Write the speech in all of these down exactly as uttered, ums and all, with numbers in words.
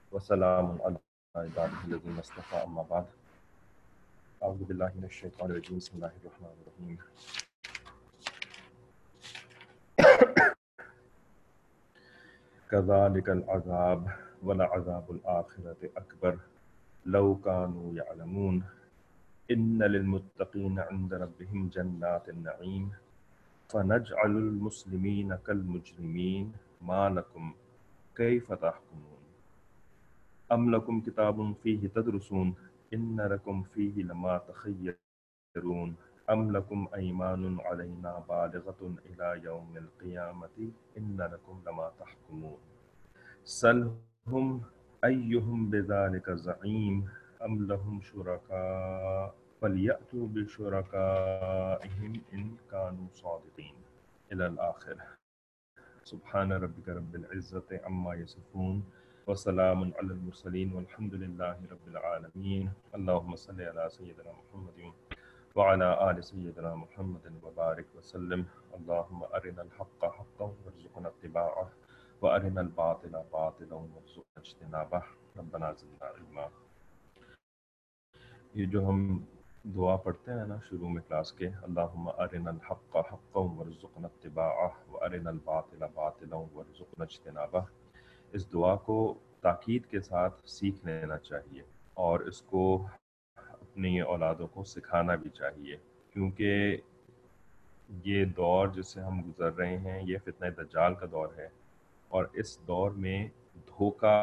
वसलाम अला इबादिहिल्लज़ीना इस्तफ़ा अम्मा बाद अऊज़ु बिल्लाहि मिनश शैतानिर रजीम बिस्मिल्लाहिर रहमानिर रहीम कज़ालिकल अज़ाब वलअज़ाबुल आखिरति अकबर लौ कानू यअलमून इन्न लिलमुत्तक़ीना इंद रब्बिहिम जन्नातिन नईम फनजअलुल मुस्लिमीन कल मुजरिमीन मा लकुम कैफ़ तहकुमून अम लकुम किताबुन फ़ीहि तदरुसून इन्न लकुम फ़ीहि लमा तख़य्यरून अम लकुम अयमानुन अलैना बालिग़तुन इला यौमिल क़ियामति इन्न लकुम लमा तहकुमून सलहुम अय्युहुम बिज़ालिका ज़ईम अम लहुम शुरका फलयअतू बिशुरकाइहिम इन कानू सादिक़ीन इलल आखिर सुब्हान रब्बिका रब्बिल इज़्ज़ति अम्मा यसिफून वसलामुन अलल मुरसलीन वल्हम्दुलिल्लाहि रब्बिल आलमीन अल्लाहुम्मा सल्लि अला सय्यिदिना मुहम्मदिन व अला आलि सय्यिदिना मुहम्मदिन व बारिक व सल्लिम अल्लाहुम्मा अरिनल हक़्क़ हक़्क़न वरज़ुक़ना इत्तिबाअह व अरिनल बातिला बातिलन वरज़ुक़ना इज्तिनाबह रब्बना ज़िदना इल्मा। ये जो हम दुआ पढ़ते हैं ना शुरू में क्लास के, अल्लाहुम्मा अरिनल हक़्क़ हक़्क़न वरज़ुक़ना इत्तिबाअह व अरिनल बातिला बातिलन वरज़ुक़ना इज्तिनाबह, इस दुआ को ताकीद के साथ सीख लेना चाहिए और इसको अपनी औलादों को सिखाना भी चाहिए, क्योंकि ये दौर जिससे हम गुज़र रहे हैं ये फितना दज्जाल का दौर है और इस दौर में धोखा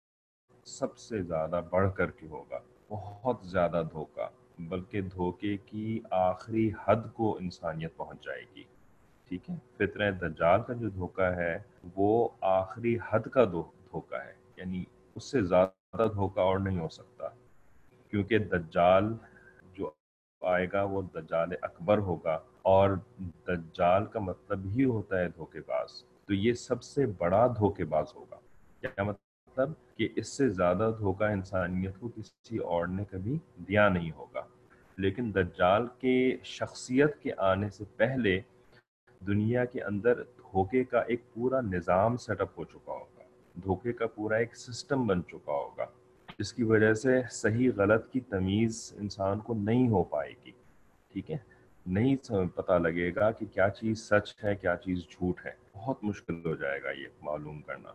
सबसे ज़्यादा बढ़ कर के होगा, बहुत ज़्यादा धोखा, बल्कि धोखे की आखिरी हद को इंसानियत पहुंच जाएगी। ठीक है, फितना दज्जाल का जो धोखा है वो आखिरी हद का दो धोखा है, यानी उससे ज़्यादा धोखा और नहीं हो सकता, क्योंकि दज्जाल जो आएगा वो दज्जाल अकबर होगा और दज्जाल का मतलब ही होता है धोखेबाज। तो ये सबसे बड़ा धोखेबाज होगा। क्या मतलब कि इससे ज़्यादा धोखा इंसानियत को किसी और ने कभी दिया नहीं होगा। लेकिन दज्जाल के शख्सियत के आने से पहले दुनिया के अंदर धोखे का एक पूरा निज़ाम सेटअप हो चुका होगा, धोखे का पूरा एक सिस्टम बन चुका होगा, जिसकी वजह से सही गलत की तमीज़ इंसान को नहीं हो पाएगी। ठीक है, नहीं पता लगेगा कि क्या चीज़ सच है क्या चीज़ झूठ है, बहुत मुश्किल हो जाएगा ये मालूम करना।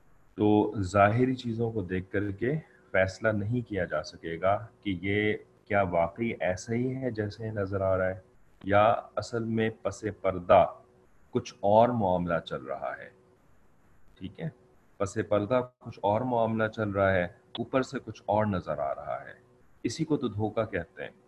तो ज़ाहिरी चीज़ों को देख करके फ़ैसला नहीं किया जा सकेगा कि ये क्या वाकई ऐसा ही है जैसे नज़र आ रहा है या असल में पसे पर्दा कुछ और मामला चल रहा है। ठीक है, पसे पर्दा कुछ और मामला चल रहा है, ऊपर से कुछ और नज़र आ रहा है, इसी को तो धोखा कहते हैं।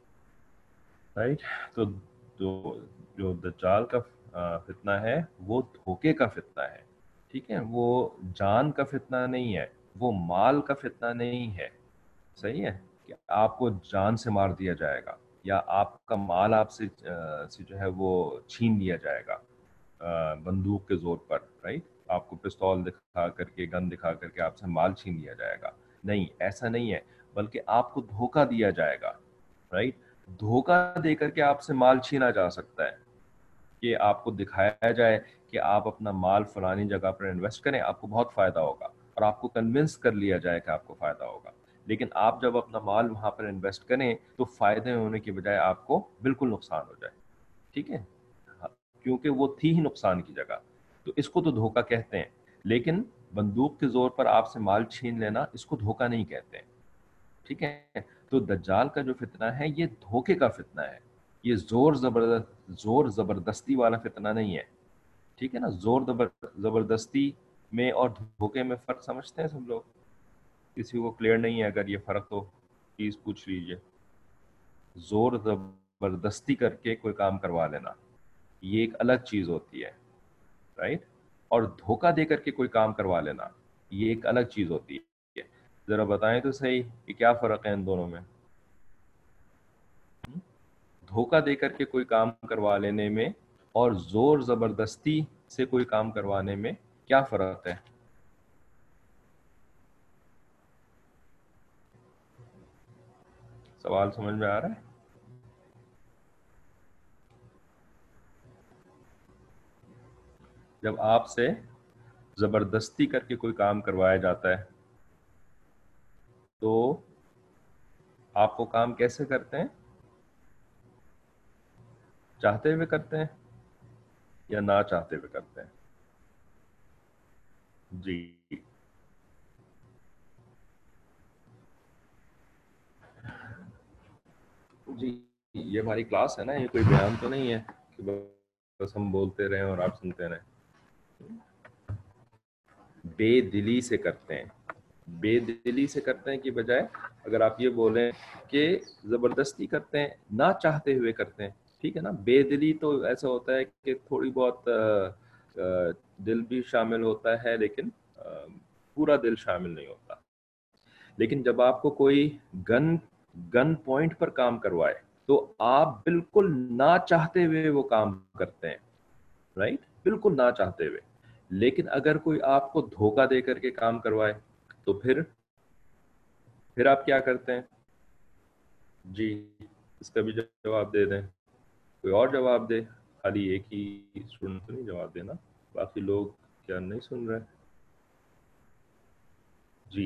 राइट, तो जो जो दज्जाल का फितना है वो धोखे का फितना है। ठीक है, वो जान का फितना नहीं है, वो माल का फितना नहीं है। सही है कि आपको जान से मार दिया जाएगा या आपका माल आपसे से जो है वो छीन लिया जाएगा बंदूक के जोर पर। राइट, आपको पिस्तौल दिखा करके गन दिखा करके आपसे माल छीन लिया जाएगा, नहीं, ऐसा नहीं है, बल्कि आपको धोखा दिया जाएगा। राइट, धोखा दे करके आपसे माल छीना जा सकता है कि आपको दिखाया जाए कि आप अपना माल फलानी जगह पर इन्वेस्ट करें, आपको बहुत फ़ायदा होगा, और आपको कन्विंस कर लिया जाए कि आपको फ़ायदा होगा। लेकिन आप जब अपना माल वहाँ पर इन्वेस्ट करें तो फ़ायदे होने की बजाय आपको बिल्कुल नुकसान हो जाए। ठीक है, क्योंकि वो थी ही नुकसान की जगह। तो इसको तो धोखा कहते हैं, लेकिन बंदूक के ज़ोर पर आपसे माल छीन लेना, इसको धोखा नहीं कहते हैं। ठीक है, तो दज्जाल का जो फितना है ये धोखे का फितना है, ये जोर जबरदस्त जोर जबरदस्ती वाला फितना नहीं है। ठीक है ना, जोर जबरदस्ती में और धोखे में फ़र्क समझते हैं सब लोग? किसी को क्लियर नहीं है अगर ये फ़र्क तो प्लीज़ पूछ लीजिए। जोर जबरदस्ती करके कोई काम करवा लेना ये एक अलग चीज़ होती है, राइट, और धोखा दे करके कोई काम करवा लेना ये एक अलग चीज़ होती है। ज़रा बताएं तो सही कि क्या फ़र्क है इन दोनों में? धोखा दे करके कोई काम करवा लेने में और जोर जबरदस्ती से कोई काम करवाने में क्या फर्क है? सवाल समझ में आ रहा है? जब आपसे जबरदस्ती करके कोई काम करवाया जाता है تو آپ وہ کام کیسے کرتے ہیں؟ چاہتے ہوئے کرتے ہیں یا نہ چاہتے ہوئے کرتے ہیں؟ جی جی یہ ہماری کلاس ہے نا، یہ کوئی بیان تو نہیں ہے کہ بس ہم بولتے رہیں اور آپ سنتے رہیں. بے دلی سے کرتے ہیں. بے دلی سے کرتے ہیں کی بجائے اگر آپ یہ بولیں کہ زبردستی کرتے ہیں، نہ چاہتے ہوئے کرتے ہیں. ٹھیک ہے نا. بے دلی تو ایسا ہوتا ہے کہ تھوڑی بہت دل بھی شامل ہوتا ہے لیکن پورا دل شامل نہیں ہوتا. لیکن جب آپ کو کوئی گن گن پوائنٹ پر کام کروائے تو آپ بالکل نہ چاہتے ہوئے وہ کام کرتے ہیں. رائٹ. بالکل نہ چاہتے ہوئے. لیکن اگر کوئی آپ کو دھوکہ دے کر کے کام کروائے تو پھر پھر آپ کیا کرتے ہیں؟ جی اس کا بھی جواب دے دیں. کوئی اور جواب دے. خالی ایک ہی اسٹوڈنٹ تو نہیں جواب دینا، باقی لوگ کیا نہیں سن رہے؟ جی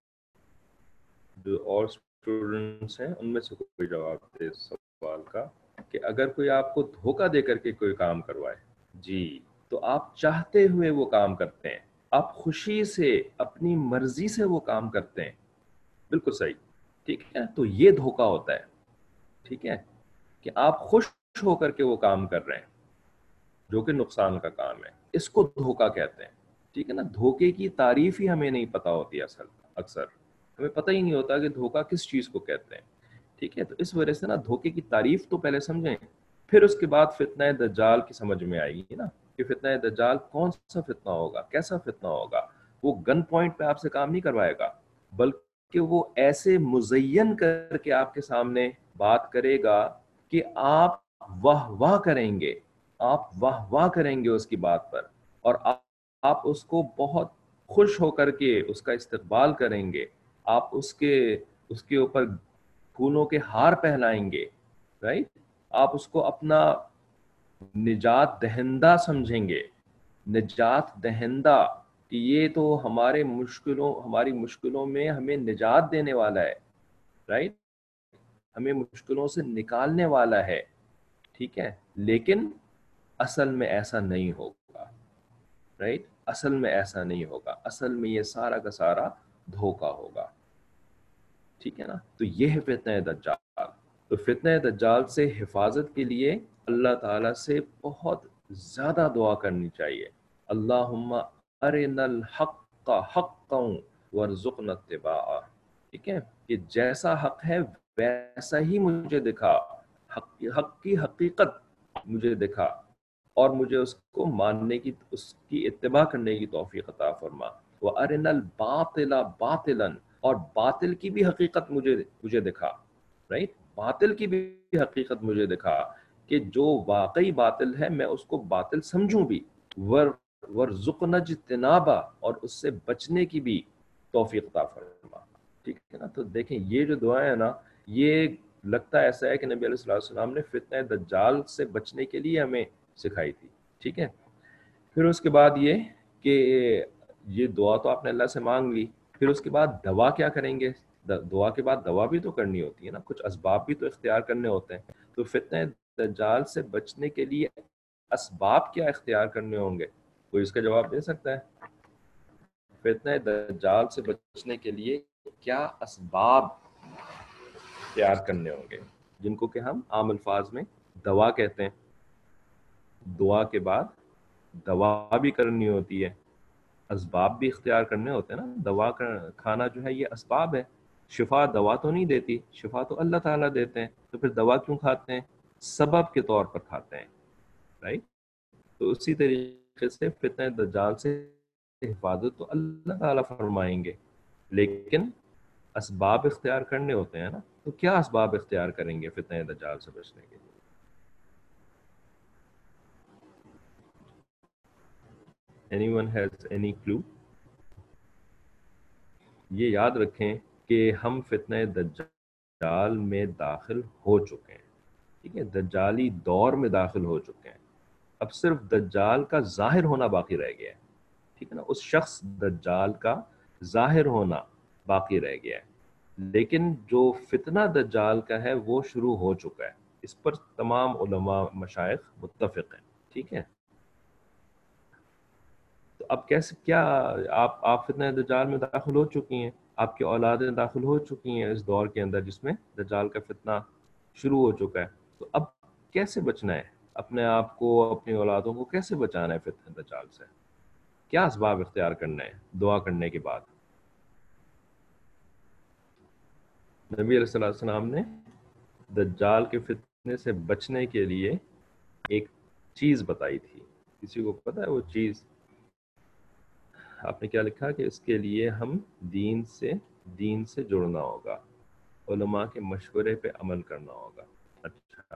جو اور اسٹوڈنٹس ہیں ان میں سے کوئی جواب دے اس سوال کا کہ اگر کوئی آپ کو دھوکہ دے کر کے کوئی کام کروائے جی تو آپ چاہتے ہوئے وہ کام کرتے ہیں، آپ خوشی سے اپنی مرضی سے وہ کام کرتے ہیں. بالکل صحیح. ٹھیک ہے. تو یہ دھوکہ ہوتا ہے. ٹھیک ہے کہ آپ خوش ہو کر کے وہ کام کر رہے ہیں جو کہ نقصان کا کام ہے. اس کو دھوکہ کہتے ہیں. ٹھیک ہے نا. دھوکے کی تعریف ہی ہمیں نہیں پتا ہوتی اصل اکثر ہمیں پتہ ہی نہیں ہوتا کہ دھوکہ کس چیز کو کہتے ہیں. ٹھیک ہے. تو اس وجہ سے نا دھوکے کی تعریف تو پہلے سمجھیں، پھر اس کے بعد فتنہ دجال کی سمجھ میں آئے گی نا کہ فتنہ دجال کون سا فتنہ ہوگا، کیسا فتنہ ہوگا. وہ گن پوائنٹ پہ آپ سے کام نہیں کروائے گا بلکہ وہ ایسے مزین کر کے آپ کے سامنے بات کرے گا کہ آپ واہ واہ کریں گے. آپ واہ واہ کریں گے اس کی بات پر اور آپ آپ اس کو بہت خوش ہو کر کے اس کا استقبال کریں گے. آپ اس کے اس کے اوپر پھولوں کے ہار پہنائیں گے. رائٹ. آپ اس کو اپنا نجات دہندہ سمجھیں گے. نجات دہندہ کہ یہ تو ہمارے مشکلوں ہماری مشکلوں میں ہمیں نجات دینے والا ہے. رائٹ. ہمیں مشکلوں سے نکالنے والا ہے. ٹھیک ہے. لیکن اصل میں ایسا نہیں ہوگا. رائٹ. اصل میں ایسا نہیں ہوگا. اصل میں یہ سارا کا سارا دھوکہ ہوگا. ٹھیک ہے نا. تو یہ ہے فتنہ دجال. تو فتنہ دجال سے حفاظت کے لیے اللہ تعالیٰ سے بہت زیادہ دعا کرنی چاہیے. اللہم ارنا الحق حقا وارزقنا اتباعہ. ٹھیک ہے کہ جیسا حق ہے ویسا ہی مجھے دکھا، حق حق کی حقیقت مجھے دکھا اور مجھے اس کو ماننے کی اس کی اتباع کرنے کی توفیق عطا فرما. وَأَرِنَا الْبَاطِلَ بَاطِلًا اور باطل کی بھی حقیقت مجھے مجھے دکھا. رائٹ. باطل کی بھی حقیقت مجھے دکھا کہ جو واقعی باطل ہے میں اس کو باطل سمجھوں بھی. ور ورزقنا اجتنابا اور اس سے بچنے کی بھی توفیق عطا فرما. ٹھیک ہے نا. تو دیکھیں یہ جو دعائیں ہیں نا یہ لگتا ایسا ہے کہ نبی علیہ الصلوۃ والسلام نے فتنہ دجال سے بچنے کے لیے ہمیں سکھائی تھی. ٹھیک ہے. پھر اس کے بعد یہ کہ یہ دعا تو آپ نے اللہ سے مانگ لی، پھر اس کے بعد دوا کیا کریں گے؟ دعا کے بعد دوا بھی تو کرنی ہوتی ہے نا، کچھ اسباب بھی تو اختیار کرنے ہوتے ہیں. تو فتنہ دجال سے بچنے کے لیے اسباب کیا اختیار کرنے ہوں گے؟ کوئی اس کا جواب دے سکتا ہے؟ فتنہ دجال سے بچنے کے لیے کیا اسباب اختیار کرنے ہوں گے جن کو کہ ہم عام الفاظ میں دوا کہتے ہیں؟ دعا کے بعد دوا بھی کرنی ہوتی ہے، اسباب بھی اختیار کرنے ہوتے ہیں نا. دوا کا کھانا جو ہے یہ اسباب ہے. شفا دوا تو نہیں دیتی، شفا تو اللہ تعالیٰ دیتے ہیں. تو پھر دوا کیوں کھاتے ہیں؟ سبب کے طور پر کھاتے ہیں. رائٹ. تو اسی طریقے سے فتنہ دجال سے حفاظت تو اللہ تعالیٰ فرمائیں گے لیکن اسباب اختیار کرنے ہوتے ہیں نا. تو کیا اسباب اختیار کریں گے فتنہ دجال سے بچنے کے لیے؟ Anyone has any clue؟ یہ یاد رکھیں کہ ہم فتنہ دجال میں داخل ہو چکے ہیں. ٹھیک ہے. دجالی دور میں داخل ہو چکے ہیں. اب صرف دجال کا ظاہر ہونا باقی رہ گیا ہے. ٹھیک ہے نا. اس شخص دجال کا ظاہر ہونا باقی رہ گیا ہے. لیکن جو فتنہ دجال کا ہے وہ شروع ہو چکا ہے، اس پر تمام علماء مشائخ متفق ہیں، ٹھیک ہے؟ تو اب کیسے کیا آپ آپ فتنہ دجال میں داخل ہو چکی ہیں، آپ کی اولادیں داخل ہو چکی ہیں اس دور کے اندر جس میں دجال کا فتنہ شروع ہو چکا ہے، تو اب کیسے بچنا ہے؟ اپنے آپ کو، اپنی اولادوں کو کیسے بچانا ہے فتنہ دجال سے؟ کیا اسباب اختیار کرنا ہے دعا کرنے کے بعد؟ نبی علیہ الصلوۃ والسلام نے دجال کے فتنے سے بچنے کے لیے ایک چیز بتائی تھی، کسی کو پتہ ہے وہ چیز؟ آپ نے کیا لکھا کہ اس کے لیے ہم دین سے دین سے جڑنا ہوگا، علماء کے مشورے پہ عمل کرنا ہوگا۔ اچھا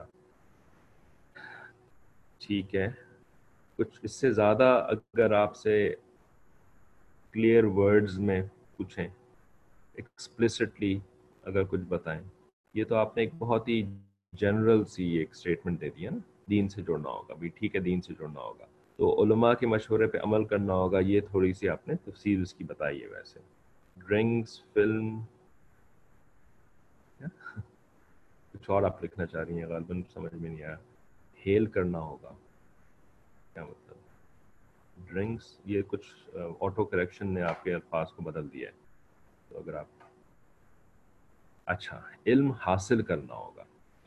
ٹھیک ہے، کچھ اس سے زیادہ اگر آپ سے کلیئر ورڈز میں پوچھیں، ایکسپلسٹلی اگر کچھ بتائیں، یہ تو آپ نے ایک بہت ہی جنرل سی ایک اسٹیٹمنٹ دے دی ہے نا، دین سے جڑنا ہوگا، بھی ٹھیک ہے دین سے جڑنا ہوگا تو علماء کے مشورے پہ عمل کرنا ہوگا، یہ تھوڑی سی آپ نے تفصیل اس کی بتائی ہے۔ ویسے ڈرنکس، فلم، کچھ اور آپ لکھنا چاہ رہی ہیں، غالباً سمجھ میں نہیں آیا۔ ہیل کرنا ہوگا کیا مطلب؟ ڈرنکس، یہ کچھ آٹو کریکشن نے آپ کے الفاظ کو بدل دیا ہے، تو اگر آپ، اچھا علم حاصل کرنا ہوگا،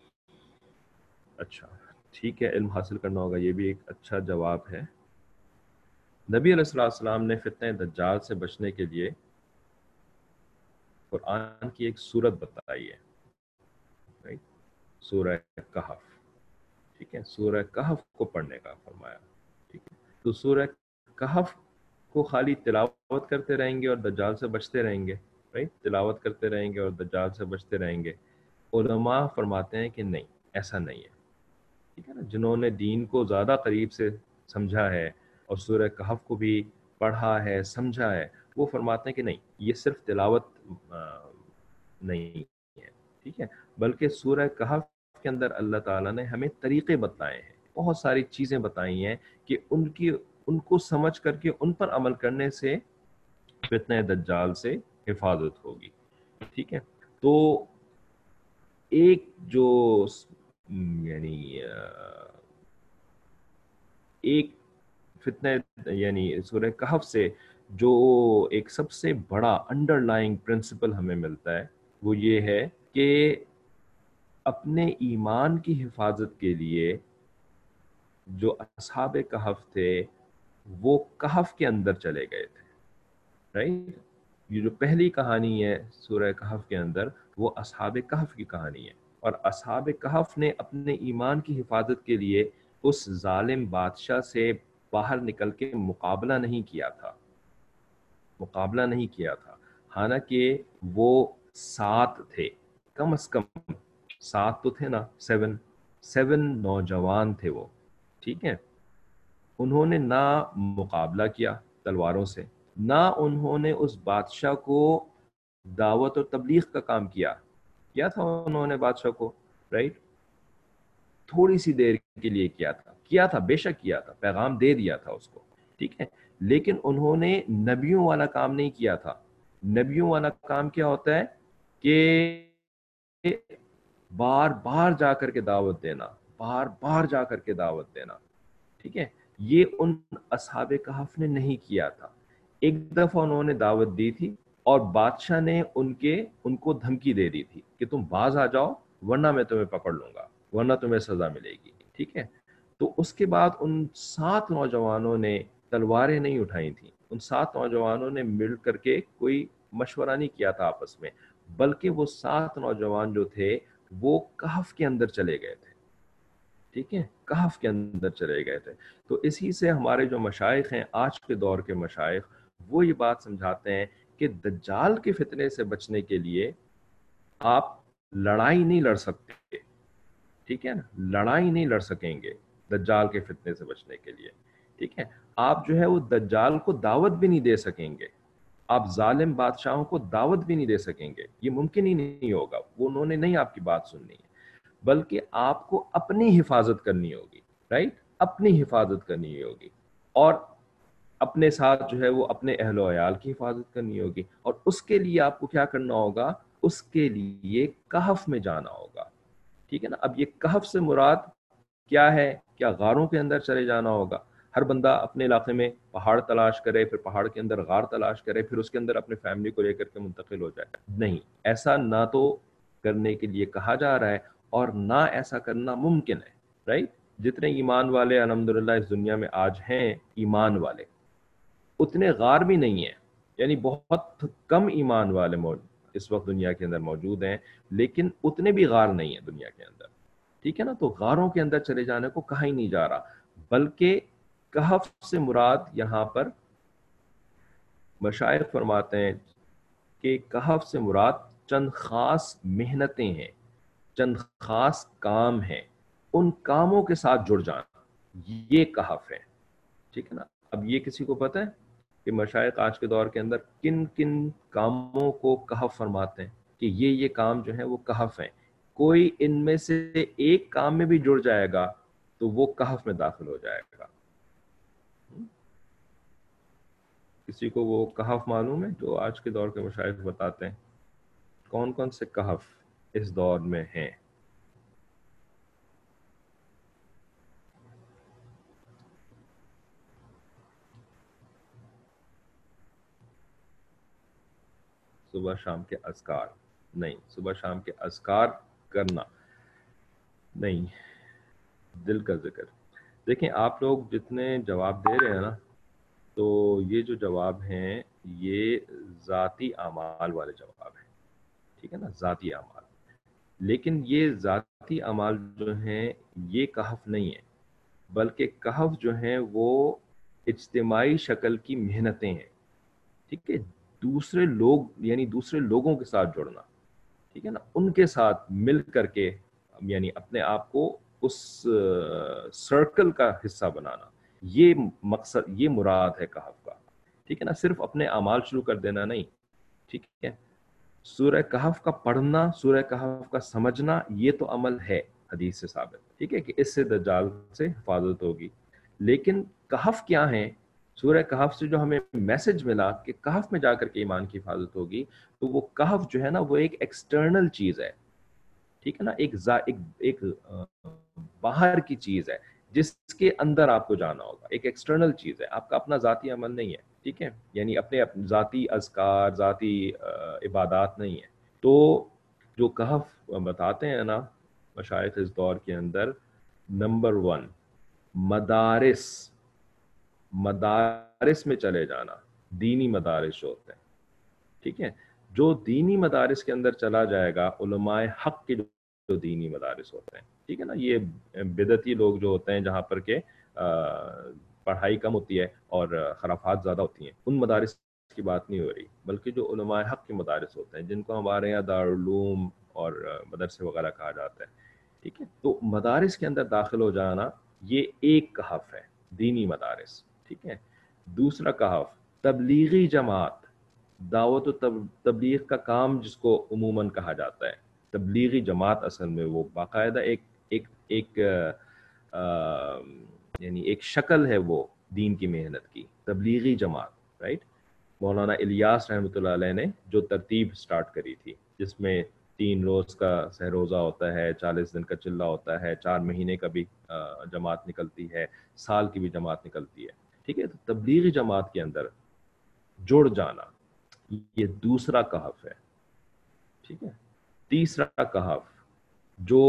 اچھا ٹھیک ہے، علم حاصل کرنا ہوگا، یہ بھی ایک اچھا جواب ہے۔ نبی علیہ الصلوۃ والسلام نے فتنہ دجال سے بچنے کے لیے قرآن کی ایک سورت بتائی ہے، right؟ سورہ کہف، ٹھیک ہے، سورہ کہف کو پڑھنے کا فرمایا، ٹھیک ہے؟ تو سورہ کہف کو خالی تلاوت کرتے رہیں گے اور دجال سے بچتے رہیں گے، رائٹ؟ تلاوت کرتے رہیں گے اور دجال سے بچتے رہیں گے؟ علماء فرماتے ہیں کہ نہیں، ایسا نہیں ہے، ٹھیک ہے نا؟ جنہوں نے دین کو زیادہ قریب سے سمجھا ہے اور سورہ کہف کو بھی پڑھا ہے، سمجھا ہے، وہ فرماتے ہیں کہ نہیں، یہ صرف تلاوت نہیں ہے، ٹھیک ہے، بلکہ سورہ کہف کے اندر اللہ تعالیٰ نے ہمیں طریقے بتائے ہیں، بہت ساری چیزیں بتائی ہیں کہ ان کی ان کو سمجھ کر کے ان پر عمل کرنے سے فتنہ دجال سے حفاظت ہوگی، ٹھیک ہے؟ تو ایک جو یعنی ایک فتنہ یعنی سورہ کہف سے جو ایک سب سے بڑا انڈر لائنگ پرنسپل ہمیں ملتا ہے وہ یہ ہے کہ اپنے ایمان کی حفاظت کے لیے جو اصحاب کہف تھے وہ کہف کے اندر چلے گئے تھے، رائٹ؟ یہ جو پہلی کہانی ہے سورہ کہف کے اندر وہ اصحاب کہف کی کہانی ہے، اور اصحاب کہف نے اپنے ایمان کی حفاظت کے لیے اس ظالم بادشاہ سے باہر نکل کے مقابلہ نہیں کیا تھا، مقابلہ نہیں کیا تھا، حالانکہ وہ سات تھے، کم از کم سات تو تھے نا، سیون سیون نوجوان تھے وہ، ٹھیک ہے؟ انہوں نے نہ مقابلہ کیا تلواروں سے، نہ انہوں نے اس بادشاہ کو دعوت اور تبلیغ کا کام کیا کیا تھا انہوں نے بادشاہ کو، رائٹ؟ تھوڑی سی دیر کے لیے کیا تھا کیا تھا بے شک کیا تھا، پیغام دے دیا تھا اس کو، ٹھیک ہے، لیکن انہوں نے نبیوں والا کام نہیں کیا تھا۔ نبیوں والا کام کیا ہوتا ہے کہ بار بار جا کر کے دعوت دینا، بار بار جا کر کے دعوت دینا، ٹھیک ہے؟ یہ ان اصحاب کہف نے نہیں کیا تھا، ایک دفعہ انہوں نے دعوت دی تھی اور بادشاہ نے ان کے ان کو دھمکی دے دی تھی کہ تم باز آ جاؤ ورنہ میں تمہیں پکڑ لوں گا، ورنہ تمہیں سزا ملے گی، ٹھیک ہے؟ تو اس کے بعد ان سات نوجوانوں نے تلواریں نہیں اٹھائی تھیں، ان سات نوجوانوں نے مل کر کے کوئی مشورہ نہیں کیا تھا آپس میں، بلکہ وہ سات نوجوان جو تھے وہ کہف کے اندر چلے گئے تھے، ٹھیک ہے، کہف کے اندر چلے گئے تھے۔ تو اسی سے ہمارے جو مشائخ ہیں آج کے دور کے مشائخ وہ یہ بات سمجھاتے ہیں کہ دجال کے فتنے سے بچنے کے لیے آپ لڑائی نہیں لڑ سکتے، ٹھیک ہے نا، لڑائی نہیں لڑ سکیں گے دجال کے فتنے سے بچنے کے لیے، ٹھیک ہے؟ آپ جو ہے وہ دجال کو دعوت بھی نہیں دے سکیں گے، آپ ظالم بادشاہوں کو دعوت بھی نہیں دے سکیں گے، یہ ممکن ہی نہیں ہوگا، وہ انہوں نے نہیں آپ کی بات سننی ہے، بلکہ آپ کو اپنی حفاظت کرنی ہوگی، رائٹ؟ اپنی حفاظت کرنی ہوگی، اور اپنے ساتھ جو ہے وہ اپنے اہل و عیال کی حفاظت کرنی ہوگی، اور اس کے لیے آپ کو کیا کرنا ہوگا؟ اس کے لیے کہف میں جانا ہوگا. ٹھیک ہے نا. اب یہ کہف سے مراد کیا ہے؟ کیا غاروں کے اندر چلے جانا ہوگا؟ ہر بندہ اپنے علاقے میں پہاڑ تلاش کرے، پھر پہاڑ کے اندر غار تلاش کرے، پھر اس کے اندر اپنے فیملی کو لے کر کے منتقل ہو جائے؟ نہیں، ایسا نہ تو کرنے کے لیے کہا جا رہا ہے اور نہ ایسا کرنا ممکن ہے. رائٹ؟ جتنے ایمان والے الحمدللہ اس دنیا میں آج ہیں ایمان والے، اتنے غار بھی نہیں ہیں. یعنی بہت کم ایمان والے اس وقت دنیا کے اندر موجود ہیں، لیکن اتنے بھی غار نہیں ہیں دنیا کے اندر. ٹھیک ہے نا. تو غاروں کے اندر چلے جانے کو کہا ہی نہیں جا رہا، بلکہ کہف سے مراد یہاں پر مشائخ فرماتے ہیں کہ کہف سے مراد چند خاص محنتیں ہیں، چند خاص کام ہیں، ان کاموں کے ساتھ جڑ جانا، یہ کہف ہے. ٹھیک ہے نا. اب یہ کسی کو پتہ ہے کہ مشائخ آج کے دور کے اندر کن کن کاموں کو کہف فرماتے ہیں کہ یہ یہ کام جو ہیں وہ کہف ہیں؟ کوئی ان میں سے ایک کام میں بھی جڑ جائے گا تو وہ کہف میں داخل ہو جائے گا. کسی کو وہ کہف معلوم ہے جو آج کے دور کے مشائخ بتاتے ہیں؟ کون کون سے کہف اس دور میں ہیں؟ صبح شام کے اذکار نہیں، صبح شام کے اذکار کرنا نہیں، دل کا ذکر. دیکھیں آپ لوگ جتنے جواب دے رہے ہیں نا، تو یہ جو جواب ہیں یہ ذاتی اعمال والے جواب ہیں. ٹھیک ہے نا، ذاتی اعمال. لیکن یہ ذاتی اعمال جو ہیں یہ کہف نہیں ہے، بلکہ کہف جو ہیں وہ اجتماعی شکل کی محنتیں ہیں. ٹھیک ہے. دوسرے لوگ یعنی دوسرے لوگوں کے ساتھ جڑنا. ٹھیک ہے نا. ان کے ساتھ مل کر کے یعنی اپنے آپ کو اس سرکل کا حصہ بنانا، یہ مقصد، یہ مراد ہے کہف کا. ٹھیک ہے نا. صرف اپنے اعمال شروع کر دینا نہیں. ٹھیک ہے. سورہ کہف کا پڑھنا، سورہ کہف کا سمجھنا، یہ تو عمل ہے حدیث سے ثابت. ٹھیک ہے کہ اس سے دجال سے حفاظت ہوگی. لیکن کہف کیا ہیں؟ سورہ کہف سے جو ہمیں میسج ملا کہ کہف میں جا کر کے ایمان کی حفاظت ہوگی، تو وہ کہف جو ہے نا وہ ایک ایکسٹرنل چیز ہے. ٹھیک ہے نا. ایک ایک ایک باہر کی چیز ہے جس کے اندر آپ کو جانا ہوگا. ایک ایکسٹرنل چیز ہے، آپ کا اپنا ذاتی عمل نہیں ہے. ٹھیک ہے. یعنی اپنے ذاتی اذکار، ذاتی عبادات نہیں ہے. تو جو کہف بتاتے ہیں نا مشائخ اس دور کے اندر، نمبر ون مدارس، مدارس میں چلے جانا، دینی مدارس جو ہوتے ہیں. ٹھیک ہے. جو دینی مدارس کے اندر چلا جائے گا، علماء حق کے جو دینی مدارس ہوتے ہیں. ٹھیک ہے نا. یہ بدعتی لوگ جو ہوتے ہیں جہاں پر کہ پڑھائی کم ہوتی ہے اور خرافات زیادہ ہوتی ہیں، ان مدارس کی بات نہیں ہو رہی، بلکہ جو علماء حق کے مدارس ہوتے ہیں جن کو ہمارے یہاں دارالعلوم اور مدرسے وغیرہ کہا جاتا ہے. ٹھیک ہے. تو مدارس کے اندر داخل ہو جانا یہ ایک کہف ہے، دینی مدارس. ٹھیک ہے. دوسرا کہف تبلیغی جماعت، دعوت و تبلیغ کا کام جس کو عموماً کہا جاتا ہے. تبلیغی جماعت اصل میں وہ باقاعدہ ایک ایک ایک آ, یعنی ایک شکل ہے وہ دین کی محنت کی، تبلیغی جماعت. رائٹ. مولانا الیاس رحمۃ اللہ علیہ نے جو ترتیب سٹارٹ کری تھی، جس میں تین روز کا سہ روزہ ہوتا ہے، چالیس دن کا چلہ ہوتا ہے، چار مہینے کا بھی جماعت نکلتی ہے، سال کی بھی جماعت نکلتی ہے. ٹھیک ہے. تو تبلیغی جماعت کے اندر جڑ جانا یہ دوسرا کہف ہے. ٹھیک ہے. تیسرا کہف جو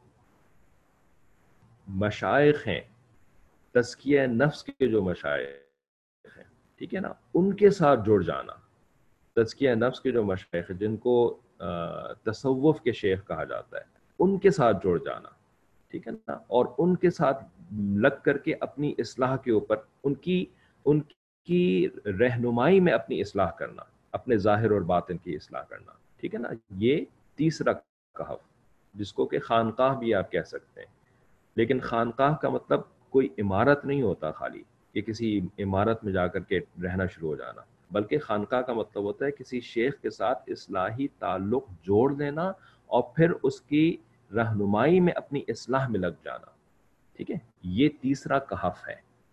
مشائخ ہیں، تزکیہ نفس کے جو مشائخ ہیں، ٹھیک ہے نا، ان کے ساتھ جڑ جانا. تزکیہ نفس کے جو مشائخ جن کو تصوف کے شیخ کہا جاتا ہے، ان کے ساتھ جڑ جانا. ٹھیک ہے نا. اور ان کے ساتھ لگ کر کے اپنی اصلاح کے اوپر ان کی ان کی رہنمائی میں اپنی اصلاح کرنا، اپنے ظاہر اور باطن کی اصلاح کرنا. ٹھیک ہے نا. یہ تیسرا کہف جس کو کہ خانقاہ بھی آپ کہہ سکتے ہیں. لیکن خانقاہ کا مطلب کوئی عمارت نہیں ہوتا خالی کہ کسی عمارت میں جا کر کے رہنا شروع ہو جانا، بلکہ خانقاہ کا مطلب ہوتا ہے کسی شیخ کے ساتھ اصلاحی تعلق جوڑ لینا اور پھر اس کی رہنمائی میں اپنی اصلاح میں لگ جانا. ٹھیک ہے. یہ تیسرا کہف ہے.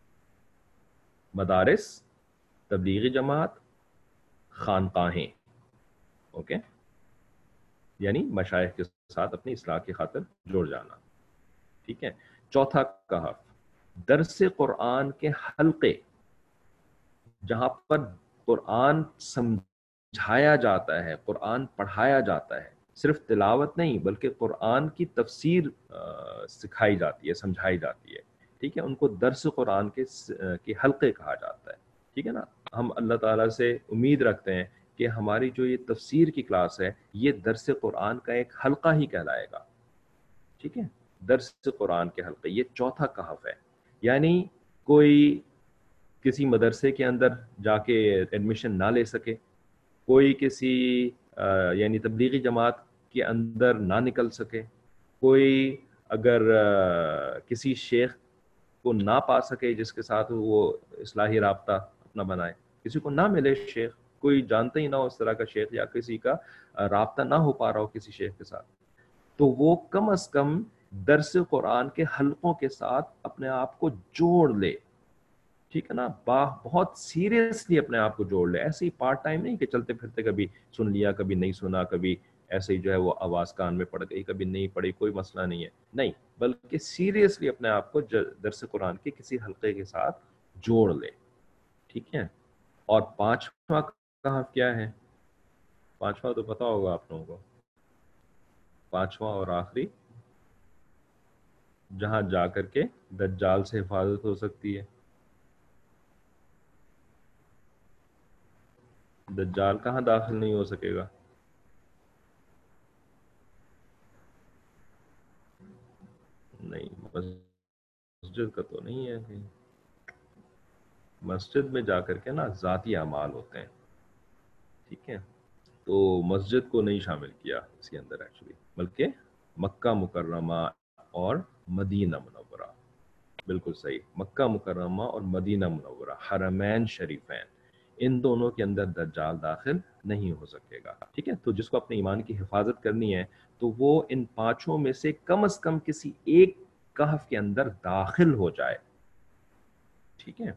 مدارس، تبلیغی جماعت، خانقاہیں. اوکے. یعنی مشائخ کے ساتھ اپنی اصلاح کی خاطر جڑ جانا. ٹھیک ہے. چوتھا کہف درس قرآن کے حلقے، جہاں پر قرآن سمجھایا جاتا ہے، قرآن پڑھایا جاتا ہے، صرف تلاوت نہیں بلکہ قرآن کی تفسیر سکھائی جاتی ہے، سمجھائی جاتی ہے. ٹھیک ہے. ان کو درس قرآن کے کے حلقے کہا جاتا ہے. ٹھیک ہے نا. ہم اللہ تعالیٰ سے امید رکھتے ہیں کہ ہماری جو یہ تفسیر کی کلاس ہے یہ درس قرآن کا ایک حلقہ ہی کہلائے گا. ٹھیک ہے. درس قرآن کے حلقے، یہ چوتھا کہف ہے. یعنی کوئی کسی مدرسے کے اندر جا کے ایڈمیشن نہ لے سکے، کوئی کسی یعنی تبلیغی جماعت کے اندر نہ نکل سکے، کوئی اگر کسی شیخ کو نہ پا سکے جس کے ساتھ وہ اصلاحی رابطہ اپنا بنائے، کسی کو نہ ملے شیخ، کوئی جانتا ہی نہ ہو اس طرح کا شیخ، یا کسی کا رابطہ نہ ہو پا رہا ہو کسی شیخ کے ساتھ، تو وہ کم از کم درس قرآن کے حلقوں کے ساتھ اپنے آپ کو جوڑ لے. ٹھیک ہے نا. با بہت سیریسلی اپنے آپ کو جوڑ لے. ایسے ہی پارٹ ٹائم نہیں کہ چلتے پھرتے کبھی سن لیا کبھی نہیں سنا، کبھی ایسے ہی جو ہے وہ آواز کان میں پڑ گئی کبھی نہیں پڑی، کوئی مسئلہ نہیں ہے. نہیں، بلکہ سیریسلی اپنے آپ کو درس قرآن کے کسی حلقے کے ساتھ جوڑ لے. ٹھیک ہے. اور پانچواں کہف کیا ہے؟ پانچواں تو پتا ہوگا آپ لوگوں کو. پانچواں اور آخری، جہاں جا کر کے دجال سے حفاظت ہو سکتی ہے. دجال کہاں داخل نہیں ہو سکے گا؟ نہیں، مسجد کا تو نہیں ہے. کہ مسجد میں جا کر کے نا ذاتی اعمال ہوتے ہیں. ٹھیک ہے. تو مسجد کو نہیں شامل کیا اس کے اندر ایکچولی، بلکہ مکہ مکرمہ اور مدینہ منورہ. بالکل صحیح. مکہ مکرمہ اور مدینہ منورہ، حرمین شریفین، ان دونوں کے اندر دجال داخل نہیں ہو سکے گا. ٹھیک ہے. تو جس کو اپنے ایمان کی حفاظت کرنی ہے تو وہ ان پانچوں میں سے کم از کم کسی ایک کہف کے اندر داخل ہو جائے. ٹھیک ہے.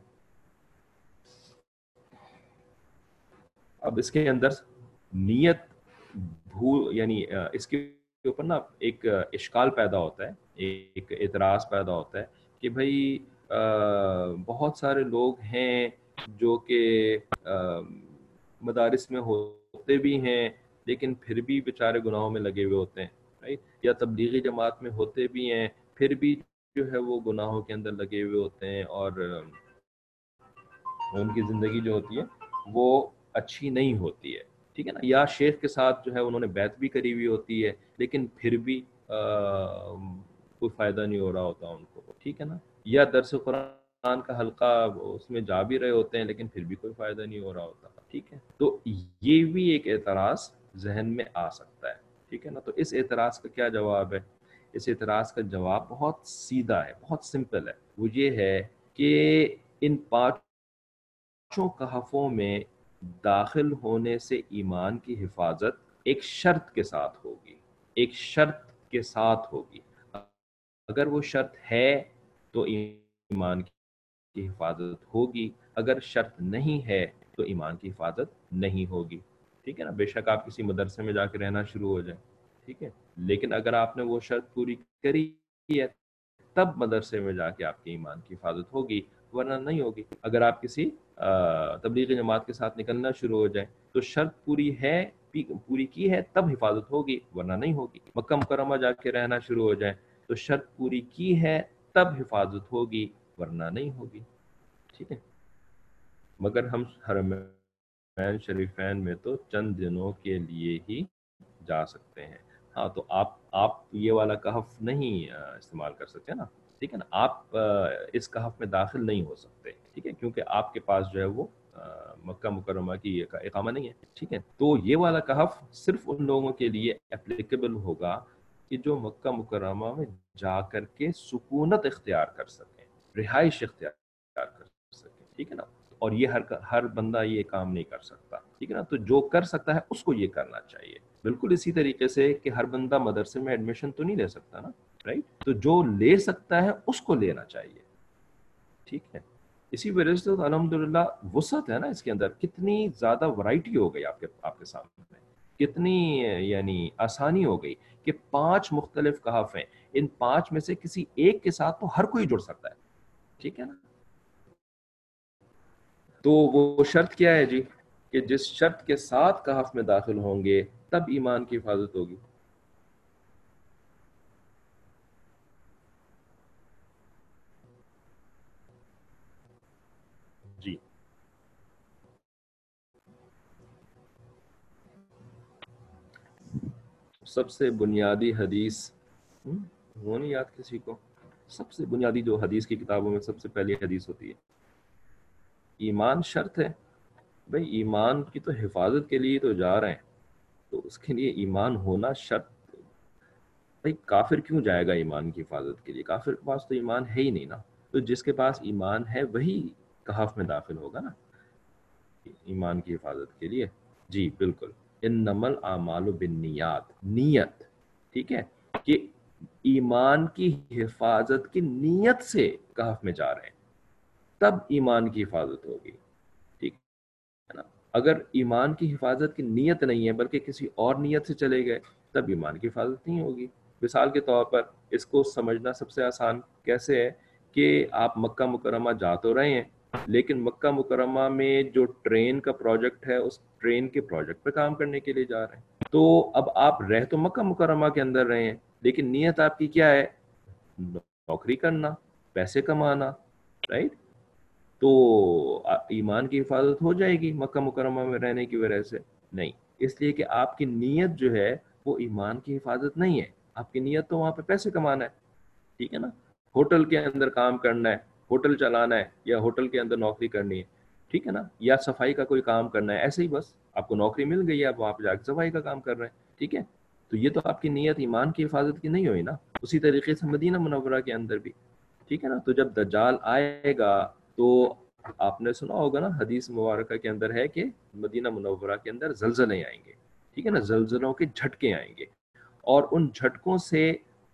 اب اس کے اندر نیت بھول، یعنی اس کے اوپر نا ایک اشکال پیدا ہوتا ہے، ایک اعتراض پیدا ہوتا ہے کہ بھائی بہت سارے لوگ ہیں جو کہ مدارس میں ہوتے بھی ہیں لیکن پھر بھی بیچارے گناہوں میں لگے ہوئے ہوتے ہیں، رائٹ؟ یا تبلیغی جماعت میں ہوتے بھی ہیں پھر بھی جو ہے وہ گناہوں کے اندر لگے ہوئے ہوتے ہیں، اور ان کی زندگی جو ہوتی ہے وہ اچھی نہیں ہوتی ہے. ٹھیک ہے نا. یا شیخ کے ساتھ جو ہے انہوں نے بیعت بھی کری ہوئی ہوتی ہے لیکن پھر بھی کوئی فائدہ نہیں ہو رہا ہوتا ان کو. ٹھیک ہے نا. یا درس قرآن کا حلقہ اس میں جا بھی رہے ہوتے ہیں لیکن پھر بھی کوئی فائدہ نہیں ہو رہا ہوتا. ٹھیک ہے. تو یہ بھی ایک اعتراض ذہن میں آ سکتا ہے. ٹھیک ہے نا. تو اس اعتراض کا کیا جواب ہے؟ اس اعتراض کا جواب بہت سیدھا ہے، بہت سمپل ہے. وہ یہ ہے کہ ان پانچ کہفوں میں داخل ہونے سے ایمان کی حفاظت ایک شرط کے ساتھ ہوگی، ایک شرط کے ساتھ ہوگی. اگر وہ شرط ہے تو ایمان کی حفاظت ہوگی، اگر شرط نہیں ہے تو ایمان کی حفاظت نہیں ہوگی. ٹھیک ہے نا. بے شک آپ کسی مدرسے میں جا کے رہنا شروع ہو جائیں، ٹھیک ہے، لیکن اگر آپ نے وہ شرط پوری کری ہے تب مدرسے میں جا کے آپ کے ایمان کی حفاظت ہوگی، ورنہ نہیں ہوگی. اگر آپ کسی تبلیغی جماعت کے ساتھ نکلنا شروع ہو جائیں تو شرط پوری ہے، پوری کی ہے تب حفاظت ہوگی ورنہ نہیں ہوگی. مکہ مکرمہ جا کے رہنا شروع ہو جائیں تو شرط پوری کی ہے تب حفاظت ہوگی ورنہ نہیں ہوگی. ٹھیک ہے. مگر ہم حرمین شریفین میں تو چند دنوں کے لیے ہی جا سکتے ہیں. ہاں تو آپ آپ یہ والا کہف نہیں استعمال کر سکتے نا. ٹھیک ہے نا. آپ اس کہف میں داخل نہیں ہو سکتے. ٹھیک ہے. کیونکہ آپ کے پاس جو ہے وہ مکہ مکرمہ کی اقامہ نہیں ہے. ٹھیک ہے. تو یہ والا کہف صرف ان لوگوں کے لیے اپلیکیبل ہوگا کہ جو مکہ مکرمہ میں جا کر کے سکونت اختیار کر سکیں، رہائش اختیار کر سکیں. ٹھیک ہے نا. اور یہ ہر ہر بندہ یہ کام نہیں کر سکتا. ٹھیک ہے نا. تو جو کر سکتا ہے اس کو یہ کرنا چاہیے. بالکل اسی طریقے سے کہ ہر بندہ مدرسے میں ایڈمیشن تو نہیں لے سکتا نا، رائٹ؟ تو جو لے سکتا ہے اس کو لینا چاہیے. ٹھیک ہے. اسی وجہ سے تو الحمدللہ وسعت ہے نا اس کے اندر. کتنی زیادہ ورائٹی ہو گئی آپ کے آپ کے سامنے. کتنی یعنی آسانی ہو گئی کہ پانچ مختلف کہف ہیں، ان پانچ میں سے کسی ایک کے ساتھ تو ہر کوئی جڑ سکتا ہے، ٹھیک ہے نا؟ تو وہ شرط کیا ہے جی؟ کہ جس شرط کے ساتھ کہف میں داخل ہوں گے تب ایمان کی حفاظت ہوگی۔ جی سب سے بنیادی حدیث، ہم؟ وہ نہیں یاد کسی کو؟ سب سے بنیادی جو حدیث کی کتابوں میں سب سے پہلی حدیث ہوتی ہے، ایمان شرط ہے بھئی، ایمان کی تو حفاظت کے لیے تو جا رہے ہیں، تو اس کے لیے ایمان ہونا شرط۔ بھئی کافر کیوں جائے گا ایمان کی حفاظت کے لیے؟ کافر کے پاس تو ایمان ہے ہی نہیں نا، تو جس کے پاس ایمان ہے وہی کہف میں داخل ہوگا نا ایمان کی حفاظت کے لیے۔ جی بالکل، انما الاعمال بالنیات، نیت، ٹھیک ہے، کہ ایمان کی حفاظت کی نیت سے کہف میں جا رہے ہیں تب ایمان کی حفاظت ہوگی، ٹھیک ہے نا؟ اگر ایمان کی حفاظت کی نیت نہیں ہے بلکہ کسی اور نیت سے چلے گئے تب ایمان کی حفاظت نہیں ہوگی۔ مثال کے طور پر اس کو سمجھنا سب سے آسان کیسے ہے کہ آپ مکہ مکرمہ جا تو رہے ہیں لیکن مکہ مکرمہ میں جو ٹرین کا پروجیکٹ ہے اس ٹرین کے پروجیکٹ پہ کام کرنے کے لیے جا رہے ہیں، تو اب آپ رہ تو مکہ مکرمہ کے اندر رہے ہیں لیکن نیت آپ کی کیا ہے؟ نوکری کرنا، پیسے کمانا، رائٹ؟ تو ایمان کی حفاظت ہو جائے گی مکہ مکرمہ میں رہنے کی وجہ سے؟ نہیں، اس لیے کہ آپ کی نیت جو ہے وہ ایمان کی حفاظت نہیں ہے، آپ کی نیت تو وہاں پہ پیسے کمانا ہے، ٹھیک ہے نا؟ ہوٹل کے اندر کام کرنا ہے، ہوٹل چلانا ہے یا ہوٹل کے اندر نوکری کرنی ہے، ٹھیک ہے نا؟ یا صفائی کا کوئی کام کرنا ہے، ایسے ہی بس آپ کو نوکری مل گئی ہے، آپ وہاں پہ جا کے صفائی کا کام کر رہے ہیں، ٹھیک ہے؟ تو یہ تو آپ کی نیت ایمان کی حفاظت کی نہیں ہوئی نا۔ اسی طریقے سے مدینہ منورہ کے اندر بھی، ٹھیک ہے نا؟ تو جب دجال آئے گا تو آپ نے سنا ہوگا نا، حدیث مبارکہ کے اندر ہے کہ مدینہ منورہ کے اندر زلزلے آئیں گے، ٹھیک ہے نا؟ زلزلوں کے جھٹکے آئیں گے اور ان جھٹکوں سے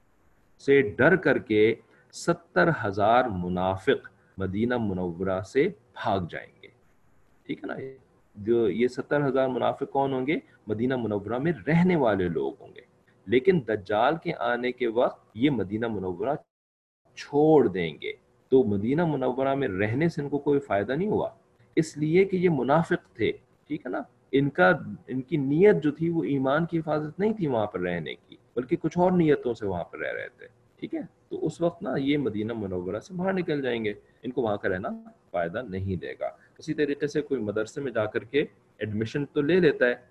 سے ڈر کر کے ستر ہزار منافق مدینہ منورہ سے بھاگ جائیں گے، ٹھیک ہے نا؟ جو یہ ستر ہزار منافق کون ہوں گے؟ مدینہ منورہ میں رہنے والے لوگ ہوں گے، لیکن دجال کے آنے کے وقت یہ مدینہ منورہ چھوڑ دیں گے، تو مدینہ منورہ میں رہنے سے ان کو کوئی فائدہ نہیں ہوا، اس لیے کہ یہ منافق تھے، ٹھیک ہے نا؟ ان کا ان کی نیت جو تھی وہ ایمان کی حفاظت نہیں تھی وہاں پر رہنے کی، بلکہ کچھ اور نیتوں سے وہاں پر رہ رہے تھے، ٹھیک ہے؟ تو اس وقت نا یہ مدینہ منورہ سے باہر نکل جائیں گے، ان کو وہاں کا رہنا فائدہ نہیں دے گا۔ اسی طریقے سے کوئی مدرسے میں جا کر کے ایڈمیشن تو لے لیتا ہے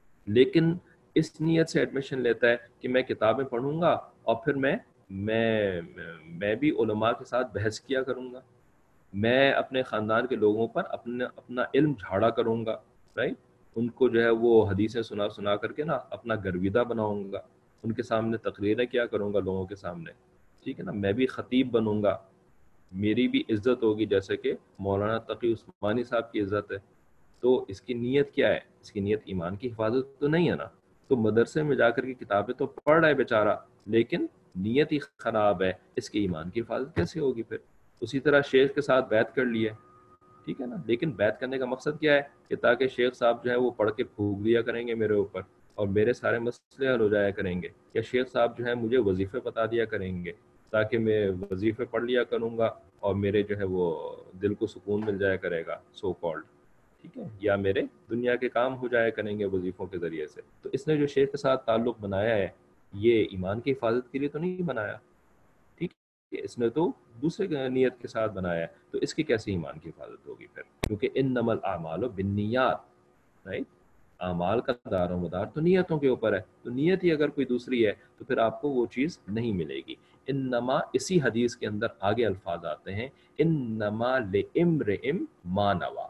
لیکن اس نیت سے ایڈمیشن لیتا ہے کہ میں کتابیں پڑھوں گا اور پھر میں میں میں بھی علماء کے ساتھ بحث کیا کروں گا، میں اپنے خاندان کے لوگوں پر اپنا اپنا علم جھاڑا کروں گا، رائٹ؟ ان کو جو ہے وہ حدیثیں سنا سنا کر کے نا اپنا گرویدہ بناؤں گا، ان کے سامنے تقریریں کیا کروں گا لوگوں کے سامنے، ٹھیک ہے نا؟ میں بھی خطیب بنوں گا، میری بھی عزت ہوگی جیسے کہ مولانا تقی عثمانی صاحب کی عزت ہے۔ تو اس کی نیت کیا ہے؟ اس کی نیت ایمان کی حفاظت تو نہیں ہے نا۔ تو مدرسے میں جا کر کے کتابیں تو پڑھ رہا ہے بیچارہ لیکن نیت ہی خراب ہے، اس کے ایمان کی حفاظت کیسے ہوگی پھر؟ اسی طرح شیخ کے ساتھ بیعت کر لی ہے، ٹھیک ہے نا؟ لیکن بیعت کرنے کا مقصد کیا ہے؟ کہ تاکہ شیخ صاحب جو ہے وہ پڑھ کے پھونک دیا کریں گے میرے اوپر اور میرے سارے مسئلے حل ہو جایا کریں گے، یا شیخ صاحب جو ہے مجھے وظیفے بتا دیا کریں گے تاکہ میں وظیفے پڑھ لیا کروں گا اور میرے جو ہے وہ دل کو سکون مل جایا کرے گا سو کالڈ، ٹھیک ہے؟ یا میرے دنیا کے کام ہو جایا کریں گے وظیفوں کے ذریعے سے۔ تو اس نے جو شیخ کے ساتھ تعلق بنایا ہے یہ ایمان کی حفاظت کے لیے تو نہیں بنایا، ٹھیک ہے؟ اس نے تو دوسرے نیت کے ساتھ بنایا ہے، تو اس کی کیسے ایمان کی حفاظت ہوگی پھر؟ کیونکہ انما الاعمال بالنیات، رائٹ؟ اعمال کا دار و مدار تو نیتوں کے اوپر ہے، تو نیت ہی اگر کوئی دوسری ہے تو پھر آپ کو وہ چیز نہیں ملے گی۔ انما، اسی حدیث کے اندر آگے الفاظ آتے ہیں انما لامرئ ما نوی،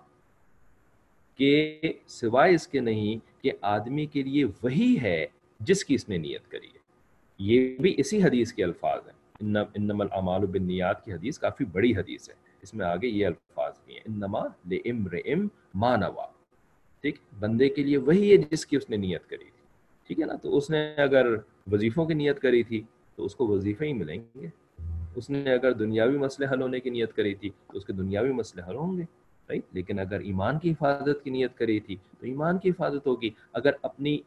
کہ سوائے اس کے نہیں کہ آدمی کے لیے وہی ہے جس کی اس نے نیت کری ہے۔ یہ بھی اسی حدیث کے الفاظ ہیں، انما الاعمال بالنیات کی حدیث کافی بڑی حدیث ہے، اس میں آگے یہ الفاظ بھی ہیں انما لامرئ ما نوی، ٹھیک؟ بندے کے لیے وہی ہے جس کی اس نے نیت کری تھی، ٹھیک ہے نا؟ تو اس نے اگر وظیفوں کی نیت کری تھی تو اس کو وظیفے ہی ملیں گے، اس نے اگر دنیاوی مسئلے حل ہونے کی نیت کری تھی تو اس کے دنیاوی مسئلے حل ہوں گے، رائٹ؟ لیکن اگر ایمان کی حفاظت کی نیت کری تھی تو ایمان کی حفاظت ہوگی۔ اگر اپنی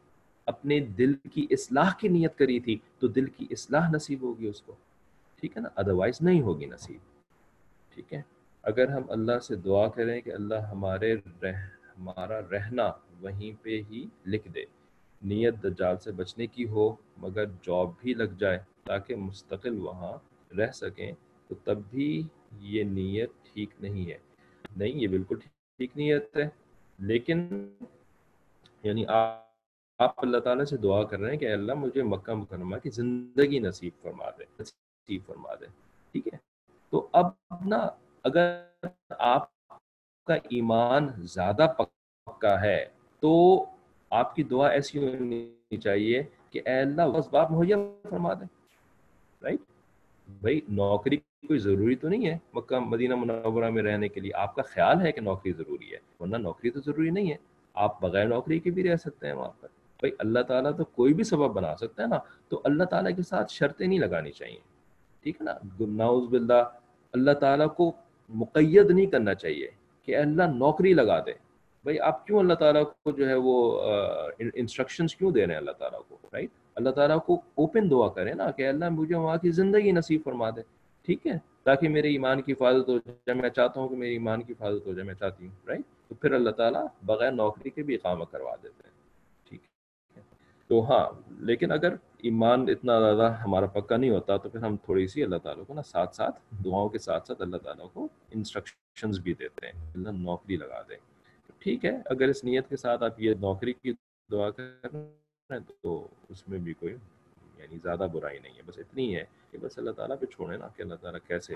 اپنے دل کی اصلاح کی نیت کری تھی تو دل کی اصلاح نصیب ہوگی اس کو، ٹھیک ہے نا، ادروائز نہیں ہوگی نصیب. ٹھیک ہے. اگر ہم اللہ سے دعا کریں کہ اللہ ہمارے رہ ہمارا رہنا وہیں پہ ہی لکھ دے، نیت دجال سے بچنے کی ہو مگر جاب بھی لگ جائے تاکہ مستقل وہاں رہ سکیں، تو تب بھی یہ نیت ٹھیک نہیں ہے. نہیں، یہ بالکل ٹھیک نیت ہے، لیکن یعنی آپ آپ اللہ تعالیٰ سے دعا کر رہے ہیں کہ اے اللہ مجھے مکہ مکرمہ کی زندگی نصیب فرما دے نصیب فرما دے ٹھیک ہے. تو اب نا اگر آپ کا ایمان زیادہ پکا ہے تو آپ کی دعا ایسی ہونی چاہیے کہ اے اللہ وہ اسباب مہیا فرما دے. رائٹ بھائی، نوکری کوئی ضروری تو نہیں ہے مکہ مدینہ منورہ میں رہنے کے لیے. آپ کا خیال ہے کہ نوکری ضروری ہے، ورنہ نوکری تو ضروری نہیں ہے. آپ بغیر نوکری کے بھی رہ سکتے ہیں وہاں پر. بھائی اللہ تعالیٰ تو کوئی بھی سبب بنا سکتا ہے نا، تو اللہ تعالیٰ کے ساتھ شرطیں نہیں لگانی چاہیے. ٹھیک ہے نا. نعوذ باللہ اللہ تعالیٰ کو مقید نہیں کرنا چاہیے کہ اللہ نوکری لگا دے. بھائی آپ کیوں اللہ تعالیٰ کو جو ہے وہ انسٹرکشنز کیوں دے رہے ہیں اللہ تعالیٰ کو؟ رائٹ. اللہ تعالیٰ کو اوپن دعا کریں نا کہ اللہ مجھے وہاں کی زندگی نصیب فرما دے، ٹھیک ہے، تاکہ میرے ایمان کی حفاظت ہو جائے. میں چاہتا ہوں کہ میری ایمان کی حفاظت ہو جائے، میں چاہتی ہوں. رائٹ. تو پھر اللہ تعالیٰ بغیر نوکری کے بھی اقامہ کروا دیتے ہیں. ٹھیک ہے. تو ہاں، لیکن اگر ایمان اتنا زیادہ ہمارا پکا نہیں ہوتا تو پھر ہم تھوڑی سی اللہ تعالیٰ کو نا ساتھ ساتھ دعاؤں کے ساتھ ساتھ اللہ تعالیٰ کو انسٹرکشنز بھی دیتے ہیں، اللہ نوکری لگا دیں. ٹھیک ہے. اگر اس نیت کے ساتھ آپ یہ نوکری کی دعا کر رہے ہیں تو اس میں بھی کوئی یعنی زیادہ برائی نہیں ہے. بس اتنی ہے کہ بس اللہ تعالیٰ پہ چھوڑیں نا کہ اللہ تعالیٰ کیسے.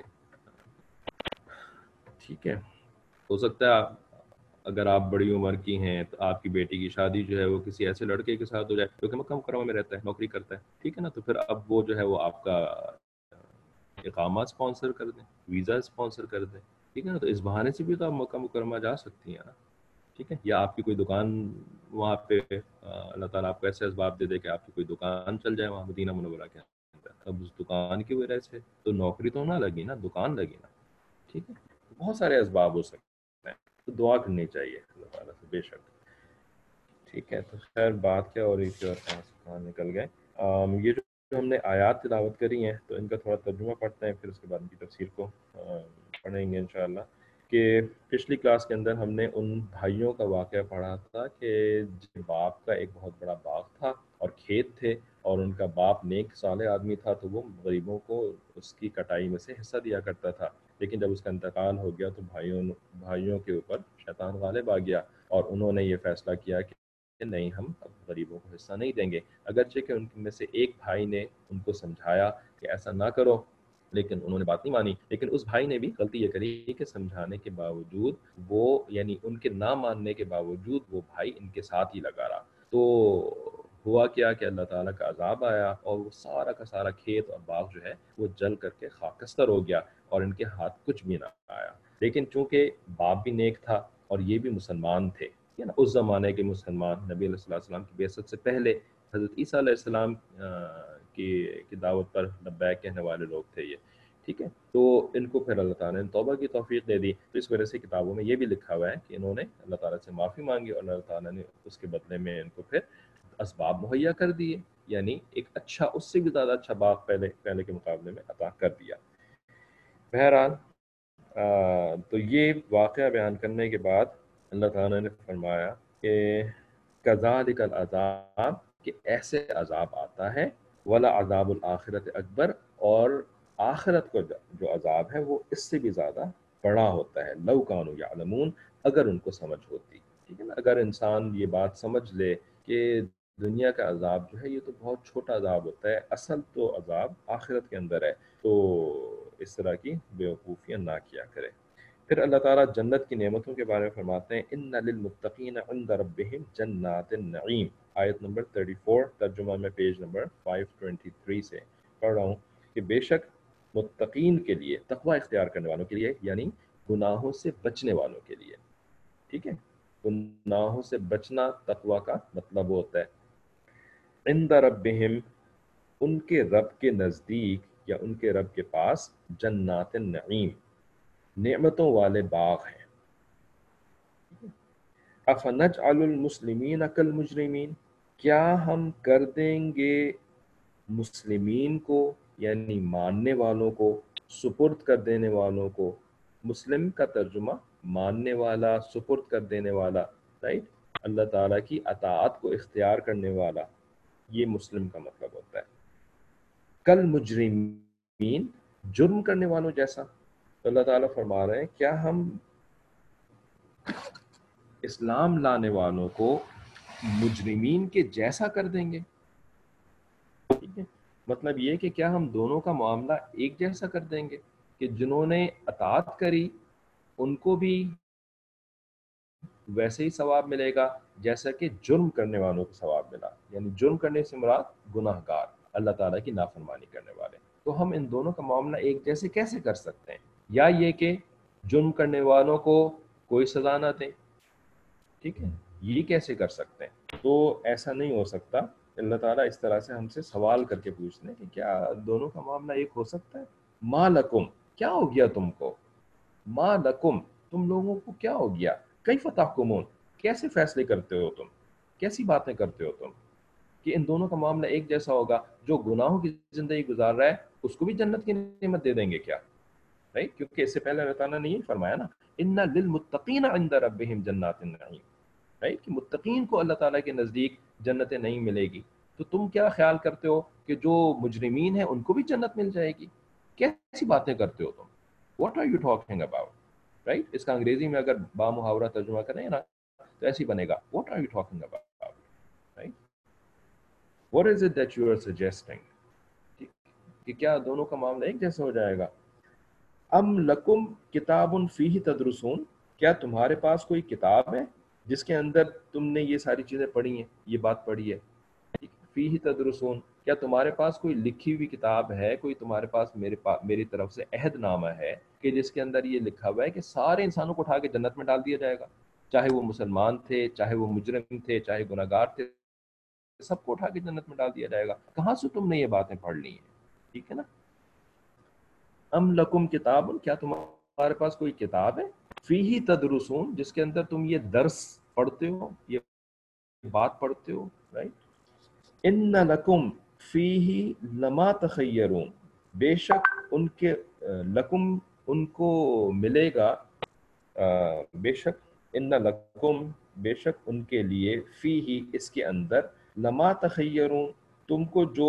ٹھیک ہے. ہو سکتا ہے آپ اگر آپ بڑی عمر کی ہیں تو آپ کی بیٹی کی شادی جو ہے وہ کسی ایسے لڑکے کے ساتھ ہو جائے جو کہ مکہ مکرمہ میں رہتا ہے، نوکری کرتا ہے. ٹھیک ہے نا. تو پھر اب وہ جو ہے وہ آپ کا اقامہ اسپانسر کر دیں، ویزا اسپانسر کر دیں. ٹھیک ہے نا. تو اس بہانے سے بھی تو آپ مکہ مکرمہ جا سکتی ہیں نا. ٹھیک ہے. یا آپ کی کوئی دکان وہاں پہ اللہ تعالیٰ آپ کو ایسے اسباب دے دے کہ آپ کی کوئی دکان چل جائے وہاں مدینہ منورہ کے اندر. اب اس دکان کی وجہ سے تو نوکری تو نہ لگی نا، دکان لگی نا. ٹھیک ہے. بہت سارے اسباب ہو سکتے ہیں، تو دعا کرنی چاہیے اللہ تعالیٰ سے بے شک. ٹھیک ہے. تو خیر بات کیا ہو رہی تھی اور کہاں سے کہاں نکل گئے. آم یہ جو ہم نے آیات تلاوت کری ہیں تو ان کا تھوڑا ترجمہ پڑھتے ہیں، پھر اس کے بعد ان کی تفسیر کو پڑھیں گے انشاءاللہ. کہ پچھلی کلاس کے اندر ہم نے ان بھائیوں کا واقعہ پڑھا تھا کہ باپ کا ایک بہت بڑا باغ تھا اور کھیت تھے، اور ان کا باپ نیک صالح آدمی تھا تو وہ غریبوں کو اس کی کٹائی میں سے حصہ دیا کرتا تھا. لیکن جب اس کا انتقال ہو گیا تو بھائیوں بھائیوں کے اوپر شیطان غالب آ گیا اور انہوں نے یہ فیصلہ کیا کہ نہیں، ہم اب غریبوں کو حصہ نہیں دیں گے. اگرچہ کہ ان میں سے ایک بھائی نے ان کو سمجھایا کہ ایسا نہ کرو، لیکن انہوں نے بات نہیں مانی. لیکن اس بھائی نے بھی غلطی یہ کری کہ سمجھانے کے باوجود وہ یعنی ان کے نہ ماننے کے باوجود وہ بھائی ان کے ساتھ ہی لگا رہا. تو ہوا کیا کہ اللہ تعالیٰ کا عذاب آیا اور وہ سارا کا سارا کھیت اور باغ جو ہے وہ جل کر کے خاکستر ہو گیا اور ان کے ہاتھ کچھ بھی نہ آیا. لیکن چونکہ باپ بھی نیک تھا اور یہ بھی مسلمان تھے، نا اس زمانے کے مسلمان، نبی علیہ الصلوۃ والسلام کی بعثت سے پہلے حضرت عیسیٰ علیہ السلام کی کی دعوت پر لبیک کہنے والے لوگ تھے یہ. ٹھیک ہے. تو ان کو پھر اللہ تعالیٰ نے توبہ کی توفیق دے دی. تو اس وجہ سے کتابوں میں یہ بھی لکھا ہوا ہے کہ انہوں نے اللہ تعالیٰ سے معافی مانگی اور اللہ تعالیٰ نے اس کے بدلے میں ان کو پھر اسباب مہیا کر دیے، یعنی ایک اچھا اس سے بھی زیادہ اچھا باغ پہلے پہلے کے مقابلے میں عطا کر دیا. بہرحال تو یہ واقعہ بیان کرنے کے بعد اللہ تعالیٰ نے فرمایا کہ کذالک العذاب، کہ ایسے عذاب آتا ہے، ولا عذاب الآخرت اکبر، اور آخرت کو جو عذاب ہے وہ اس سے بھی زیادہ بڑا ہوتا ہے. لو کانوا یعلمون، اگر ان کو سمجھ ہوتی. ٹھیک ہے نا. اگر انسان یہ بات سمجھ لے کہ دنیا کا عذاب جو ہے یہ تو بہت چھوٹا عذاب ہوتا ہے، اصل تو عذاب آخرت کے اندر ہے، تو اس طرح کی بیوقوفیاں نہ کیا کرے. پھر اللہ تعالیٰ جنت کی نعمتوں کے بارے میں فرماتے ہیں ان للمتقین عند ربهم جنات النعیم. آیت نمبر چوتیس، ترجمہ میں پیج نمبر پانچ سو تیئیس سے پڑھ رہا ہوں کہ بے شک متقین کے لیے، تقوی اختیار کرنے والوں کے لیے، یعنی گناہوں سے بچنے والوں کے لیے. ٹھیک ہے. گناہوں سے بچنا تقوی کا مطلب ہوتا ہے. عند ربهم، ان کے رب کے نزدیک یا ان کے رب کے پاس، جنات النعیم، نعمتوں والے باغ ہیں. افنجعل المسلمین کالمجرمین، کیا ہم کر دیں گے مسلمین کو یعنی ماننے والوں کو سپرد کر دینے والوں کو. مسلم کا ترجمہ ماننے والا، سپرد کر دینے والا، رائٹ، اللہ تعالیٰ کی اطاعت کو اختیار کرنے والا، یہ مسلم کا مطلب ہوتا ہے. کل مجرمین، جرم کرنے والوں جیسا. تو اللہ تعالیٰ فرما رہے ہیں کیا ہم اسلام لانے والوں کو مجرمین کے جیسا کر دیں گے. ٹھیک ہے، مطلب یہ کہ کیا ہم دونوں کا معاملہ ایک جیسا کر دیں گے کہ جنہوں نے اطاعت کری ان کو بھی ویسے ہی ثواب ملے گا جیسا کہ جرم کرنے والوں کو ثواب ملا. یعنی جرم کرنے سے مراد گناہ گار، اللہ تعالیٰ کی نافرمانی کرنے والے. تو ہم ان دونوں کا معاملہ ایک جیسے کیسے کر سکتے ہیں؟ یا یہ کہ جرم کرنے والوں کو کوئی سزا نہ دیں. ٹھیک ہے، یہ کیسے کر سکتے ہیں؟ تو ایسا نہیں ہو سکتا. اللہ تعالیٰ اس طرح سے ہم سے سوال کر کے پوچھتے ہیں کہ کیا دونوں کا معاملہ ایک ہو سکتا ہے؟ ما لکم، کیا ہو گیا تم کو؟ ما لکم، تم لوگوں کو کیا ہو گیا؟ کیف تحکمون، کیسے فیصلے کرتے ہو تم، کیسی باتیں کرتے ہو تم کہ ان دونوں کا معاملہ ایک جیسا ہوگا؟ جو گناہوں کی زندگی گزار رہا ہے اس کو بھی جنت کی نعمت دے دیں گے کیا؟ رائٹ، کیونکہ اس سے پہلے اللہ تعالیٰ نے یہ فرمایا نا، ان للمتقین عند ربہم جنات النعیم، رائٹ، کہ متقین کو اللہ تعالیٰ کے نزدیک جنت نہیں ملے گی. تو تم کیا خیال کرتے ہو کہ جو مجرمین ہیں ان کو بھی جنت مل جائے گی؟ کیسی باتیں کرتے ہو تم؟ What are you talking about? Right, اس کا انگریزی میں اگر با محاورہ ترجمہ کریں نا تو ایسی بنے گا، what are you talking about, right, what is it that you are suggesting, کہ کیا دونوں کا معاملہ ایک جیسا ہو جائے گا؟ ام لکم کتاب فیہ تدرسون، کیا تمہارے پاس کوئی کتاب ہے جس کے اندر تم نے یہ ساری چیزیں پڑھی ہیں، یہ بات پڑھی ہے؟ فیہ تدرسون، کیا تمہارے پاس کوئی لکھی ہوئی کتاب ہے، کوئی تمہارے پاس میرے پاس میری طرف سے عہد نامہ ہے کہ جس کے اندر یہ لکھا ہوا ہے کہ سارے انسانوں کو اٹھا کے جنت میں ڈال دیا جائے گا، چاہے وہ مسلمان تھے، چاہے وہ مجرم تھے، چاہے گناہ گار تھے، سب کو اٹھا کے جنت میں ڈال دیا جائے گا؟ کہاں سے تم نے یہ باتیں پڑھ لی ہیں؟ ٹھیک ہے نا. ام لکم کتاب، کیا تمہارے پاس کوئی کتاب ہے، فیہ تدرسون، جس کے اندر تم یہ درس پڑھتے ہو، یہ بات پڑھتے ہو، رائٹ. ان لکم فیہ لما تخیرون، بے شک ان کے لکم ان کو ملے گا، بے شک ان لکم بے شک ان کے لیے، فیہ اس کے اندر، لما تخیرون تم کو جو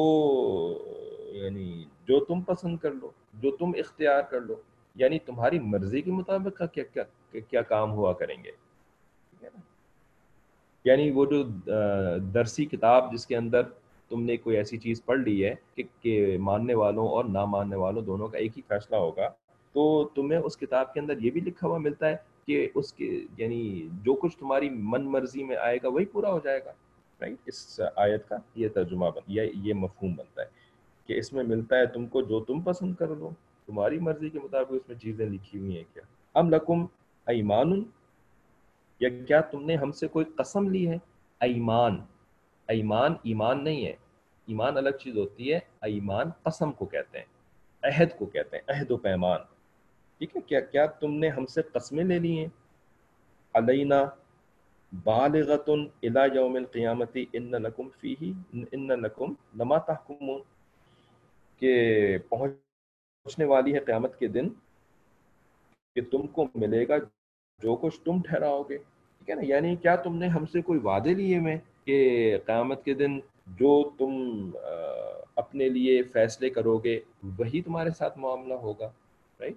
یعنی جو تم پسند کر لو، جو تم اختیار کر لو، یعنی تمہاری مرضی کے مطابق کا کیا کیا کیا کام ہوا کریں گے. ٹھیک ہے نا، یعنی وہ جو درسی کتاب جس کے اندر تم نے کوئی ایسی چیز پڑھ لی ہے کہ, کہ ماننے والوں اور نہ ماننے والوں دونوں کا ایک ہی فیصلہ ہوگا، تو تمہیں اس کتاب کے اندر یہ بھی لکھا ہوا ملتا ہے کہ اس کے یعنی جو کچھ تمہاری من مرضی میں آئے گا وہی پورا ہو جائے گا. رائٹ، اس آیت کا یہ ترجمہ بن یا یہ مفہوم بنتا ہے کہ اس میں ملتا ہے تم کو جو تم پسند کر لو، تمہاری مرضی کے مطابق اس میں چیزیں لکھی ہوئی ہیں. کیا ام لکم ایمان، یا کیا تم نے ہم سے کوئی قسم لی ہے؟ ایمان، ایمان ایمان نہیں ہے، ایمان الگ چیز ہوتی ہے، ایمان قسم کو کہتے ہیں، عہد کو کہتے ہیں، عہد و پیمان. ٹھیک ہے، کیا کیا تم نے ہم سے قسمیں لے لی ہیں؟ علینا بالغۃ الی یوم القیامت ان لکم فیہ ان لکم لما تحکمون، کہ پہنچنے والی ہے قیامت کے دن کہ تم کو ملے گا جو کچھ تم ٹھہراؤ گے. ٹھیک ہے نا، یعنی کیا تم نے ہم سے کوئی وعدے لیے میں کہ قیامت کے دن جو تم اپنے لیے فیصلے کرو گے وہی تمہارے ساتھ معاملہ ہوگا؟ رائٹ،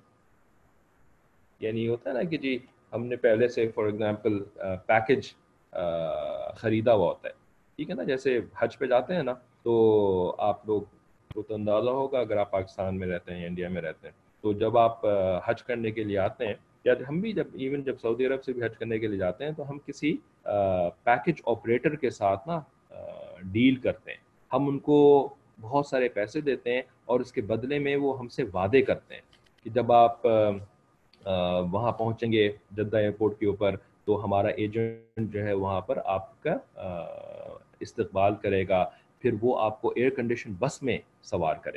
یعنی ہوتا ہے نا کہ جی ہم نے پہلے سے فار ایگزامپل پیکج خریدا ہوا ہوتا ہے. ٹھیک ہے نا، جیسے حج پہ جاتے ہیں نا تو آپ لوگ کو تو اندازہ ہوگا اگر آپ پاکستان میں رہتے ہیں یا انڈیا میں رہتے ہیں، تو جب آپ حج کرنے کے لیے آتے ہیں، یا ہم بھی جب ایون جب سعودی عرب سے بھی حج کرنے کے لیے جاتے ہیں تو ہم کسی پیکج آپریٹر کے ساتھ نا ڈیل کرتے ہیں. ہم ان کو بہت سارے پیسے دیتے ہیں اور اس کے بدلے میں وہ ہم سے وعدے کرتے ہیں کہ جب آپ وہاں پہنچیں گے جدہ ایئرپورٹ کے اوپر تو ہمارا ایجنٹ جو ہے وہاں پر آپ کا استقبال کرے گا، پھر وہ آپ کو ایئر کنڈیشن بس میں سوار کرے گا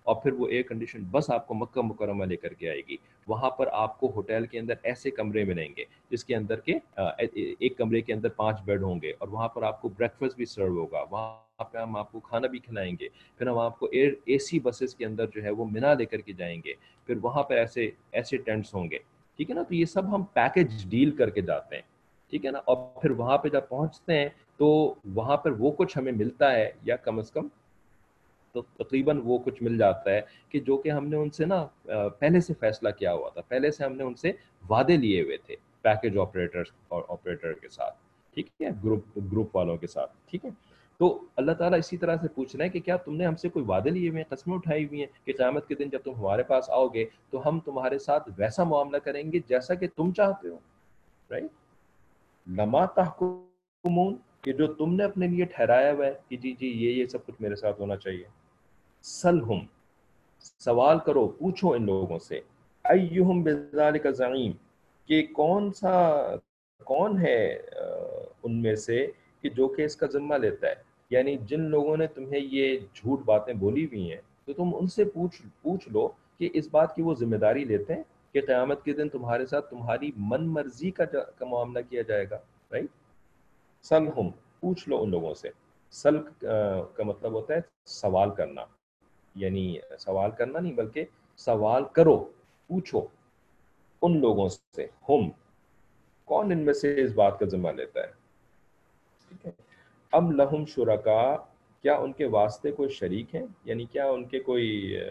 اور پھر وہ ایئر کنڈیشن بس آپ کو مکہ مکرمہ لے کر کے آئے گی. وہاں پر آپ کو ہوٹل کے اندر ایسے کمرے ملیں گے جس کے اندر کے ایک کمرے کے اندر پانچ بیڈ ہوں گے, اور وہاں پر آپ کو بریک فاسٹ بھی سرو ہوگا, وہاں پہ ہم آپ کو کھانا بھی کھلائیں گے, پھر ہم آپ کو ایئر اے سی بسز کے اندر جو ہے وہ منا لے کر کے جائیں گے, پھر وہاں پہ ایسے ایسے ٹینٹس ہوں گے, ٹھیک ہے نا. تو یہ سب ہم پیکج ڈیل کر کے جاتے ہیں, ٹھیک ہے نا. اور پھر وہاں پہ جب پہنچتے ہیں تو وہاں پر وہ کچھ ہمیں ملتا ہے, یا کم از کم تو تقریباً وہ کچھ مل جاتا ہے کہ جو کہ ہم نے ان سے نا پہلے سے فیصلہ کیا ہوا تھا, پہلے سے ہم نے ان سے وعدے لیے ہوئے تھے پیکج آپریٹرز اور آپریٹر کے ساتھ, ٹھیک ہے, گروپ گروپ والوں کے ساتھ, ٹھیک ہے. تو اللہ تعالیٰ اسی طرح سے پوچھ رہے ہیں کہ کیا تم نے ہم سے کوئی وعدے لیے ہوئے ہیں, قسمیں اٹھائی ہوئی ہیں کہ قیامت کے دن جب تم ہمارے پاس آؤ گے تو ہم تمہارے ساتھ ویسا معاملہ کریں گے جیسا کہ تم چاہتے ہو, رائٹ. لما تحکمون, کہ جو تم نے اپنے لیے ٹھہرایا ہوا ہے کہ جی جی یہ یہ سب کچھ میرے ساتھ ہونا چاہیے. سلہم, سوال کرو, پوچھو ان لوگوں سے, ایہم بذالک زعیم, کہ کون سا کون ہے ان میں سے کہ جو کہ اس کا ذمہ لیتا ہے. یعنی جن لوگوں نے تمہیں یہ جھوٹ باتیں بولی ہوئی ہیں تو تم ان سے پوچھ پوچھ لو کہ اس بات کی وہ ذمہ داری لیتے ہیں کہ قیامت کے دن تمہارے ساتھ تمہاری من مرضی کا کا معاملہ کیا جائے گا, رائٹ. سلہم, پوچھ لو ان لوگوں سے. سل کا مطلب ہوتا ہے سوال کرنا, یعنی سوال کرنا نہیں بلکہ سوال کرو, پوچھو ان لوگوں سے. ہم, کون ان میں سے اس بات کا ذمہ لیتا ہے, ٹھیک ہے. ام لہم شرکا, کیا ان کے واسطے کوئی شریک ہیں, یعنی کیا ان کے کوئی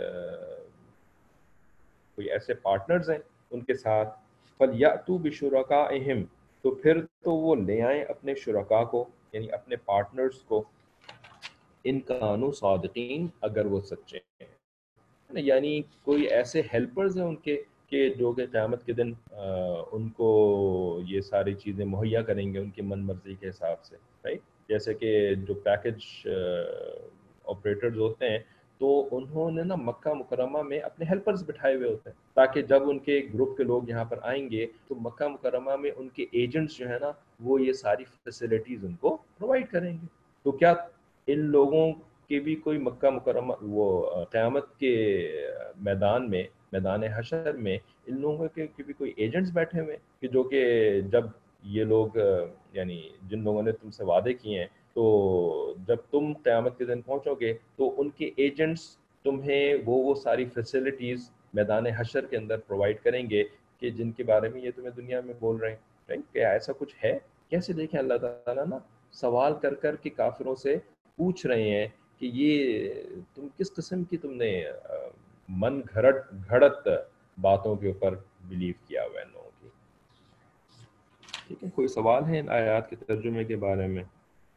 کوئی ایسے پارٹنرز ہیں ان کے ساتھ. فَلْيَأْتُوا بِشُرَكَائِهِمْ, تو پھر تو وہ لے آئیں اپنے شرکا کو, یعنی اپنے پارٹنرز کو. ان کانوا صادقین, اگر وہ سچے ہیں, یعنی کوئی ایسے ہیلپرز ہیں ان کے کہ جو کہ قیامت کے دن ان کو یہ ساری چیزیں مہیا کریں گے ان کی من مرضی کے حساب سے, رائٹ. جیسے کہ جو پیکج آپریٹرز ہوتے ہیں تو انہوں نے نا مکہ مکرمہ میں اپنے ہیلپرز بٹھائے ہوئے ہوتے ہیں تاکہ جب ان کے گروپ کے لوگ یہاں پر آئیں گے تو مکہ مکرمہ میں ان کے ایجنٹس جو ہے نا وہ یہ ساری فیسلٹیز ان کو پرووائڈ کریں گے. تو کیا ان لوگوں کے بھی کوئی مکہ مکرمہ وہ قیامت کے میدان میں میدان حشر میں ان لوگوں کے بھی کوئی ایجنٹس بیٹھے ہوئے کہ جو کہ جب یہ لوگ یعنی جن لوگوں نے تم سے وعدے کیے ہیں تو جب تم قیامت کے دن پہنچو گے تو ان کے ایجنٹس تمہیں وہ وہ ساری فیسلٹیز میدان حشر کے اندر پرووائڈ کریں گے کہ جن کے بارے میں یہ تمہیں دنیا میں بول رہے ہیں, رائٹ. کیا ایسا کچھ ہے؟ کیسے دیکھیں اللہ تعالیٰ نا سوال کر کر کے کافروں سے پوچھ رہے ہیں کہ یہ تم کس قسم کی تم نے من گھڑت گھڑت باتوں کے اوپر بلیو کیا ہوا ہے ان لوگوں کی, ٹھیک ہے. کوئی سوال ہے ان آیات کے ترجمے کے بارے میں؟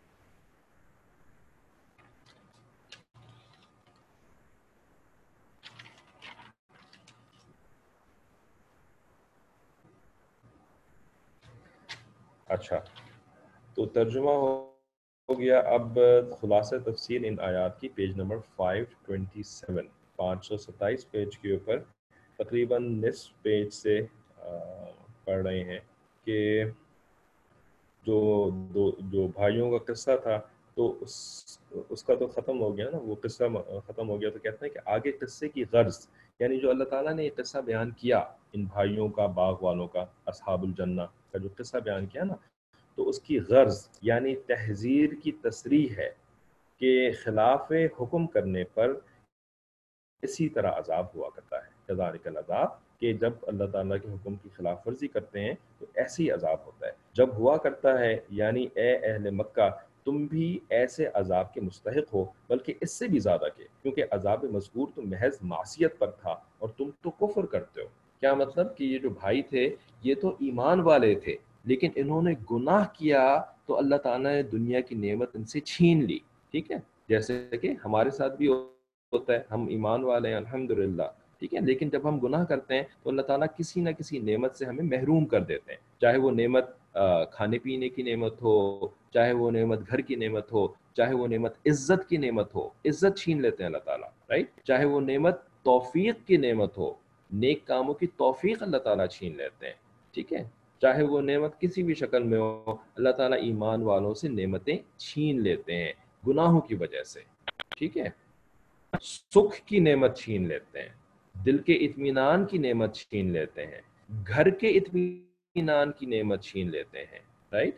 اچھا, تو ترجمہ ہو گیا. اب خلاصہ تفسیر ان آیات کی, پیج نمبر پانچ سو سیون پانچ سو ستائیس پیج کے اوپر تقریباً نصف پیج سے پڑھ رہے ہیں کہ جو دو جو بھائیوں کا قصہ تھا تو اس اس کا تو ختم ہو گیا نا, وہ قصہ ختم ہو گیا. تو کہتے ہیں کہ آگے قصے کی غرض, یعنی جو اللہ تعالیٰ نے یہ قصہ بیان کیا ان بھائیوں کا, باغ والوں کا, اصحاب الجنہ کا جو قصہ بیان کیا نا, تو اس کی غرض یعنی تحذیر کی تصریح ہے کہ خلاف حکم کرنے پر اسی طرح عذاب ہوا کرتا ہے. کذالک العذاب, کہ جب اللہ تعالیٰ کے حکم کی خلاف ورزی کرتے ہیں تو ایسے ہی عذاب ہوتا ہے. جب ہوا کرتا ہے یعنی اے اہل مکہ تم بھی ایسے عذاب کے مستحق ہو, بلکہ اس سے بھی زیادہ کے, کیونکہ عذاب مذکور تو محض معصیت پر تھا اور تم تو کفر کرتے ہو. کیا مطلب کہ یہ جو بھائی تھے یہ تو ایمان والے تھے لیکن انہوں نے گناہ کیا تو اللہ تعالیٰ نے دنیا کی نعمت ان سے چھین لی, ٹھیک ہے. جیسے کہ ہمارے ساتھ بھی ہوتا ہے, ہم ایمان والے ہیں الحمدللہ, ٹھیک ہے, لیکن جب ہم گناہ کرتے ہیں تو اللہ تعالیٰ کسی نہ کسی نعمت سے ہمیں محروم کر دیتے ہیں, چاہے وہ نعمت کھانے پینے کی نعمت ہو, چاہے وہ نعمت گھر کی نعمت ہو, چاہے وہ نعمت عزت کی نعمت ہو, عزت چھین لیتے ہیں اللہ تعالیٰ, رائٹ. چاہے وہ نعمت توفیق کی نعمت ہو, نیک کاموں کی توفیق اللہ تعالیٰ چھین لیتے ہیں, ٹھیک ہے. چاہے وہ نعمت کسی بھی شکل میں ہو, اللہ تعالیٰ ایمان والوں سے نعمتیں چھین لیتے ہیں گناہوں کی وجہ سے, ٹھیک ہے. سکھ کی نعمت چھین لیتے ہیں, دل کے اطمینان کی نعمت چھین لیتے ہیں, گھر کے اطمینان کی نعمت چھین لیتے ہیں, رائٹ.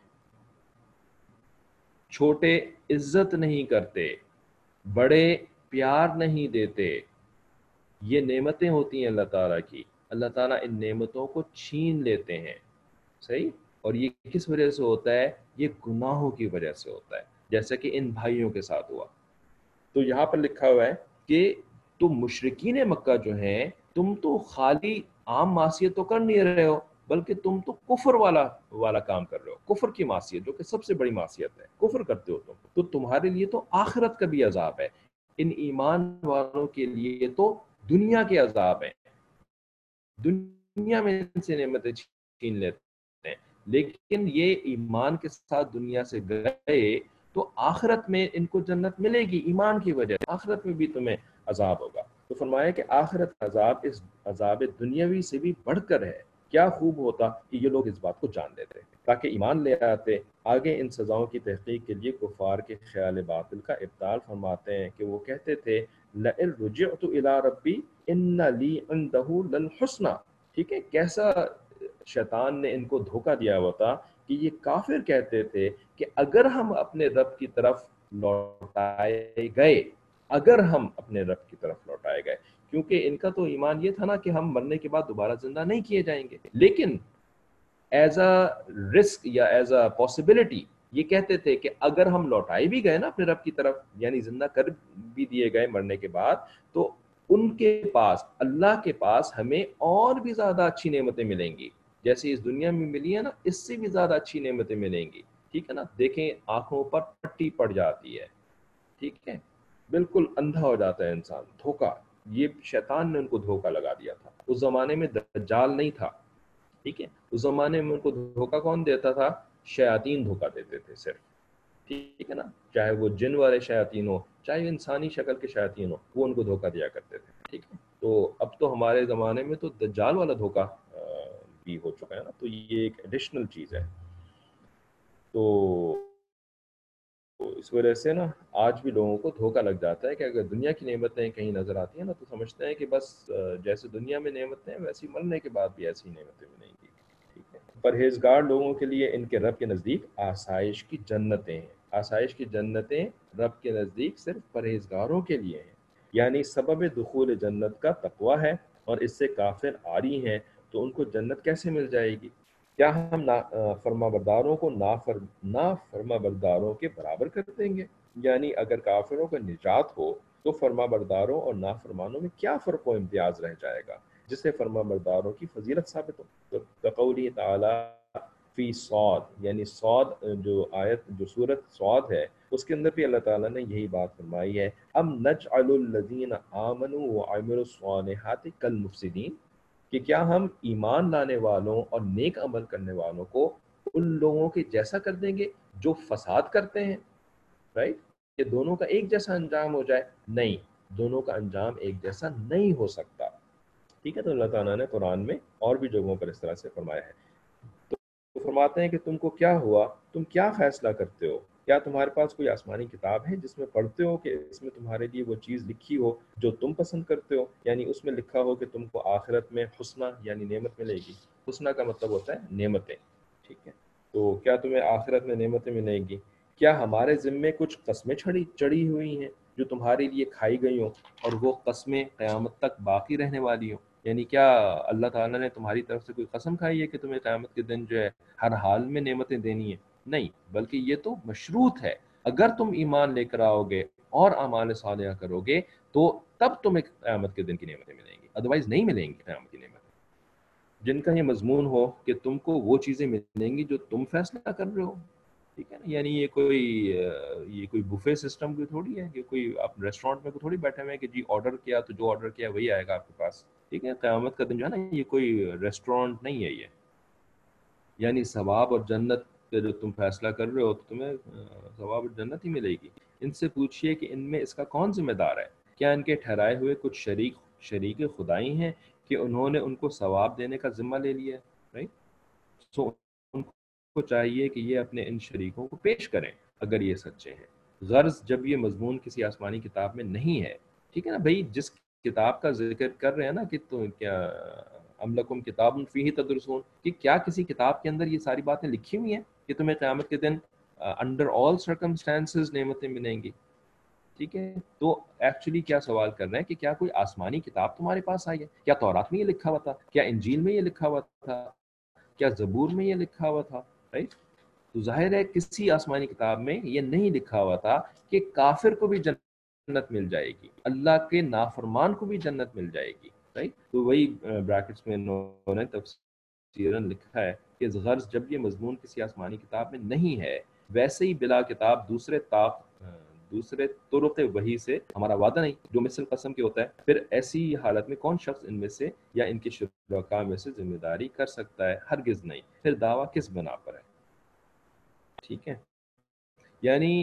چھوٹے عزت نہیں کرتے, بڑے پیار نہیں دیتے, یہ نعمتیں ہوتی ہیں اللہ تعالیٰ کی. اللہ تعالیٰ ان نعمتوں کو چھین لیتے ہیں, صحیح. اور یہ کس وجہ سے ہوتا ہے؟ یہ گناہوں کی وجہ سے ہوتا ہے, جیسا کہ ان بھائیوں کے ساتھ ہوا. تو یہاں پر لکھا ہوا ہے کہ تم مشرکین مکہ جو ہیں, تم تو خالی عام معصیت تو کر نہیں رہے ہو, بلکہ تم تو کفر والا والا کام کر رہے ہو, کفر کی معصیت, جو کہ سب سے بڑی معصیت ہے. کفر کرتے ہو تم, تو تمہارے لیے تو آخرت کا بھی عذاب ہے. ان ایمان والوں کے لیے تو دنیا کے عذاب ہیں, دنیا میں ان سے نعمتیں چھین لیتے ہیں. لیکن یہ ایمان کے ساتھ دنیا سے گئے تو آخرت میں ان کو جنت ملے گی ایمان کی وجہ سے, آخرت میں بھی تمہیں عذاب ہوگا. تو فرمایا کہ آخرت کا عذاب اس عذاب دنیاوی سے بھی بڑھ کر ہے. کیا خوب ہوتا کہ یہ لوگ اس بات کو جان لیتے تاکہ ایمان لے آتے. آگے ان سزاؤں کی تحقیق کے لیے کفار کے خیال باطل کا ابطال فرماتے ہیں کہ وہ کہتے تھے لئن رجعت الى ربی ان لی عنده للحسنى. ٹھیک ہے, کیسا شیطان نے ان کو دھوکہ دیا ہوا تھا کہ یہ کافر کہتے تھے کہ اگر ہم اپنے رب کی طرف لوٹائے گئے, اگر ہم اپنے رب کی طرف لوٹائے گئے, کیونکہ ان کا تو ایمان یہ تھا نا کہ ہم مرنے کے بعد دوبارہ زندہ نہیں کیے جائیں گے. لیکن ایز اے رسک یا ایز اے پاسبلٹی یہ کہتے تھے کہ اگر ہم لوٹائے بھی گئے نا اپنے رب کی طرف, یعنی زندہ کر بھی دیے گئے مرنے کے بعد, تو ان کے پاس, اللہ کے پاس ہمیں اور بھی زیادہ اچھی نعمتیں ملیں گی. جیسے اس دنیا میں ملی ہے نا, اس سے بھی زیادہ اچھی نعمتیں ملیں گی. ٹھیک ہے نا, دیکھیں آنکھوں پر پٹی پڑ جاتی ہے, ٹھیک ہے, بالکل اندھا ہو جاتا ہے انسان. دھوکہ, یہ شیطان نے ان کو دھوکہ لگا دیا تھا. اس زمانے میں دجال نہیں تھا, ٹھیک ہے, اس زمانے میں ان کو دھوکہ کون دیتا تھا؟ شیاطین دھوکہ دیتے تھے صرف, ٹھیک ہے نا, چاہے وہ جن والے شیاطین ہو, چاہے انسانی شکل کے شیاطین ہو, وہ ان کو دھوکہ دیا کرتے تھے. ٹھیک ہے, تو اب تو ہمارے زمانے میں تو دجال والا دھوکہ بھی ہو چکا ہے نا, تو یہ ایک ایڈیشنل چیز ہے. تو اس وجہ سے نا آج بھی لوگوں کو دھوکہ لگ جاتا ہے کہ اگر دنیا کی نعمتیں کہیں نظر آتی ہیں نا تو سمجھتے ہیں کہ بس جیسے دنیا میں نعمتیں ہیں ویسی مرنے کے بعد بھی ایسی نعمتیں ملیں گی. ٹھیک ہے, پرہیزگار لوگوں کے لیے ان کے رب کے نزدیک آسائش کی جنتیں ہیں. آسائش کی جنتیں رب کے نزدیک صرف پرہیزگاروں کے لیے ہیں. یعنی سبب دخول جنت کا تقوی ہے, اور اس سے کافر عاری ہیں تو ان کو جنت کیسے مل جائے گی؟ کیا ہم فرما برداروں کو نا فرما برداروں کے برابر کر دیں گے؟ یعنی اگر کافروں کا نجات ہو تو فرما برداروں اور نافرمانوں میں کیا فرق و امتیاز رہ جائے گا جس سے فرما برداروں کی فضیلت ثابت ہو؟ قولی تعالی فی صاد, یعنی صاد جو آیت, جو سورت صاد ہے, اس کے اندر بھی اللہ تعالیٰ نے یہی بات فرمائی ہے, ام نجعل الذین آمنوا وعملوا الصالحات کالمفسدین, کہ کیا ہم ایمان لانے والوں اور نیک عمل کرنے والوں کو ان لوگوں کے جیسا کر دیں گے جو فساد کرتے ہیں, رائٹ, کہ دونوں کا ایک جیسا انجام ہو جائے؟ نہیں, دونوں کا انجام ایک جیسا نہیں ہو سکتا. ٹھیک ہے, تو اللہ تعالیٰ نے قرآن میں اور بھی جگہوں پر اس طرح سے فرمایا ہے. تو فرماتے ہیں کہ تم کو کیا ہوا, تم کیا فیصلہ کرتے ہو؟ کیا تمہارے پاس کوئی آسمانی کتاب ہے جس میں پڑھتے ہو کہ اس میں تمہارے لیے وہ چیز لکھی ہو جو تم پسند کرتے ہو؟ یعنی اس میں لکھا ہو کہ تم کو آخرت میں حسنہ یعنی نعمت ملے گی. حسنہ کا مطلب ہوتا ہے نعمتیں. ٹھیک ہے, تو کیا تمہیں آخرت میں نعمتیں ملیں گی؟ کیا ہمارے ذمے کچھ قسمیں چھڑی چڑھی ہوئی ہیں جو تمہارے لیے کھائی گئی ہوں, اور وہ قسمیں قیامت تک باقی رہنے والی ہوں؟ یعنی کیا اللہ تعالیٰ نے تمہاری طرف سے کوئی قسم کھائی ہے کہ تمہیں قیامت کے دن جو ہے ہر حال میں نعمتیں دینی ہیں؟ نہیں, بلکہ یہ تو مشروط ہے. اگر تم ایمان لے کر آؤ گے اور اعمال صالحہ کرو گے تو تب تمہیں قیامت کے دن کی نعمتیں ملیں گی, ادروائز نہیں ملیں گی قیامت کی نعمتیں. جن کا یہ مضمون ہو کہ تم کو وہ چیزیں ملیں گی جو تم فیصلہ کر رہے ہو. ٹھیک ہے نا, یعنی یہ کوئی یہ کوئی بفے سسٹم کی تھوڑی ہے کہ کوئی آپ ریسٹورینٹ میں تھوڑی بیٹھے ہوئے ہیں کہ جی آرڈر کیا تو جو آرڈر کیا وہی آئے گا آپ کے پاس. ٹھیک ہے, قیامت کا دن جو ہے نا یہ کوئی ریسٹورینٹ نہیں ہے یہ, یعنی ثواب اور جنت پہ جو تم فیصلہ کر رہے ہو تو تمہیں ثواب اور جنت ہی ملے گی. ان سے پوچھئے کہ ان میں اس کا کون ذمہ دار ہے؟ کیا ان کے ٹھہرائے ہوئے کچھ شریک شریک خدائی ہیں کہ انہوں نے ان کو ثواب دینے کا ذمہ لے لیا ہے؟ رائٹ, سو ان کو چاہیے کہ یہ اپنے ان شریکوں کو پیش کریں اگر یہ سچے ہیں. غرض جب یہ مضمون کسی آسمانی کتاب میں نہیں ہے ٹھیک ہے نا بھائی، جس کتاب کا ذکر کر رہے ہیں نا کہ تو کیا ام لکم کتاب فیہ تدرسون، کہ کیا کسی کتاب کے اندر یہ ساری باتیں لکھی ہوئی ہیں کہ تمہیں قیامت کے دن انڈر آل سرکمسٹانسز نعمتیں ملیں گی؟ ٹھیک ہے، تو ایکچولی کیا سوال کر رہے ہیں کہ کیا کوئی آسمانی کتاب تمہارے پاس آئی ہے؟ کیا تورات میں یہ لکھا ہوا تھا؟ کیا انجیل میں یہ لکھا ہوا تھا؟ کیا زبور میں یہ لکھا ہوا تھا؟ رائٹ؟ تو ظاہر ہے کسی آسمانی کتاب میں یہ نہیں لکھا ہوا تھا کہ کافر کو بھی جنت مل جائے گی، اللہ کے نافرمان کو بھی جنت مل جائے گی، رائٹ؟ تو وہی بریکٹس میں انہوں نے تفسیراً لکھا ہے کہ غرض جب یہ مضمون کسی آسمانی کتاب میں نہیں ہے، ویسے ہی بلا کتاب دوسرے طاق دوسرے طرق وحی سے ہمارا وعدہ نہیں جو مثل قسم کے ہوتا ہے، پھر ایسی حالت میں کون شخص ان میں سے یا ان کے شرکاء میں سے ذمہ داری کر سکتا ہے؟ ہرگز نہیں، پھر دعویٰ کس بنا پر ہے؟ ٹھیک ہے، یعنی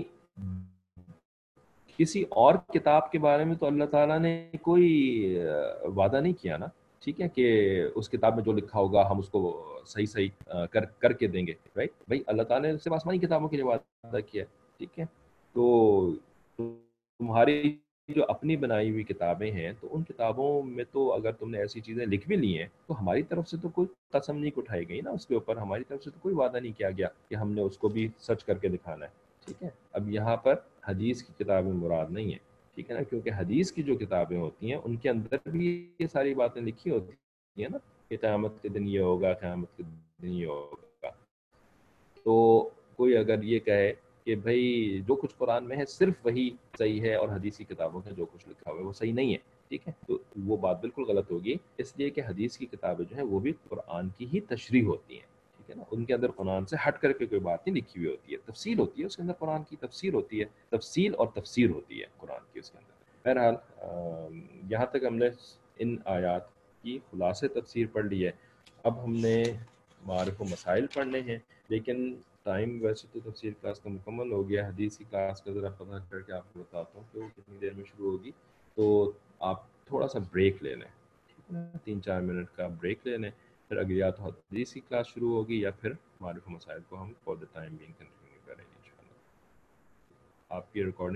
کسی اور کتاب کے بارے میں تو اللہ تعالیٰ نے کوئی وعدہ نہیں کیا نا، ٹھیک ہے، کہ اس کتاب میں جو لکھا ہوگا ہم اس کو صحیح صحیح کر کر کے دیں گے، رائٹ بھائی؟ اللہ تعالیٰ نے صرف آسمانی کتابوں کے لیے وعدہ کیا ہے، ٹھیک ہے، تو تمہاری جو اپنی بنائی ہوئی کتابیں ہیں تو ان کتابوں میں تو اگر تم نے ایسی چیزیں لکھ بھی لی ہیں تو ہماری طرف سے تو کوئی قسم نہیں اٹھائی گئی نا اس کے اوپر، ہماری طرف سے تو کوئی وعدہ نہیں کیا گیا کہ ہم نے اس کو بھی سچ کر کے دکھانا ہے، ٹھیک ہے۔ اب یہاں پر حدیث کی کتابیں مراد نہیں ہے، ٹھیک ہے نا، کیونکہ حدیث کی جو کتابیں ہوتی ہیں ان کے اندر بھی یہ ساری باتیں لکھی ہوتی ہیں نا کہ قیامت کے دن یہ ہوگا، قیامت کے دن یہ ہوگا۔ تو کوئی اگر یہ کہے کہ بھائی جو کچھ قرآن میں ہے صرف وہی صحیح ہے اور حدیث کی کتابوں میں جو کچھ لکھا ہوا ہے وہ صحیح نہیں ہے، ٹھیک ہے، تو وہ بات بالکل غلط ہوگی، اس لیے کہ حدیث کی کتابیں جو ہیں وہ بھی قرآن کی ہی تشریح ہوتی ہیں، ٹھیک ہے نا، ان کے اندر قرآن سے ہٹ کر کے کوئی بات نہیں لکھی ہوئی ہوتی ہے، تفصیل ہوتی ہے اس کے اندر، قرآن کی تفسیر ہوتی ہے، تفصیل اور تفسیر ہوتی ہے قرآن کی اس کے اندر۔ بہرحال یہاں تک ہم نے ان آیات کی خلاصے تفسیر پڑھ لی ہے، اب ہم نے معارف و مسائل پڑھنے ہیں، لیکن ٹائم ویسے تو تفسیر کلاس کا مکمل ہو گیا، حدیث کی کلاس کا ذرا پتہ کر کے آپ کو بتاتا ہوں کہ وہ کتنی دیر میں شروع ہوگی، تو آپ تھوڑا سا بریک لے لیں، ٹھیک ہے، تین چار منٹ کا بریک لے لیں، پھر اگر یا تو حدیث کی کلاس شروع ہوگی یا پھر معارف و مسائل کو ہم for the time being continue کریں گے انشاءاللہ۔ آپ کی ریکارڈنگ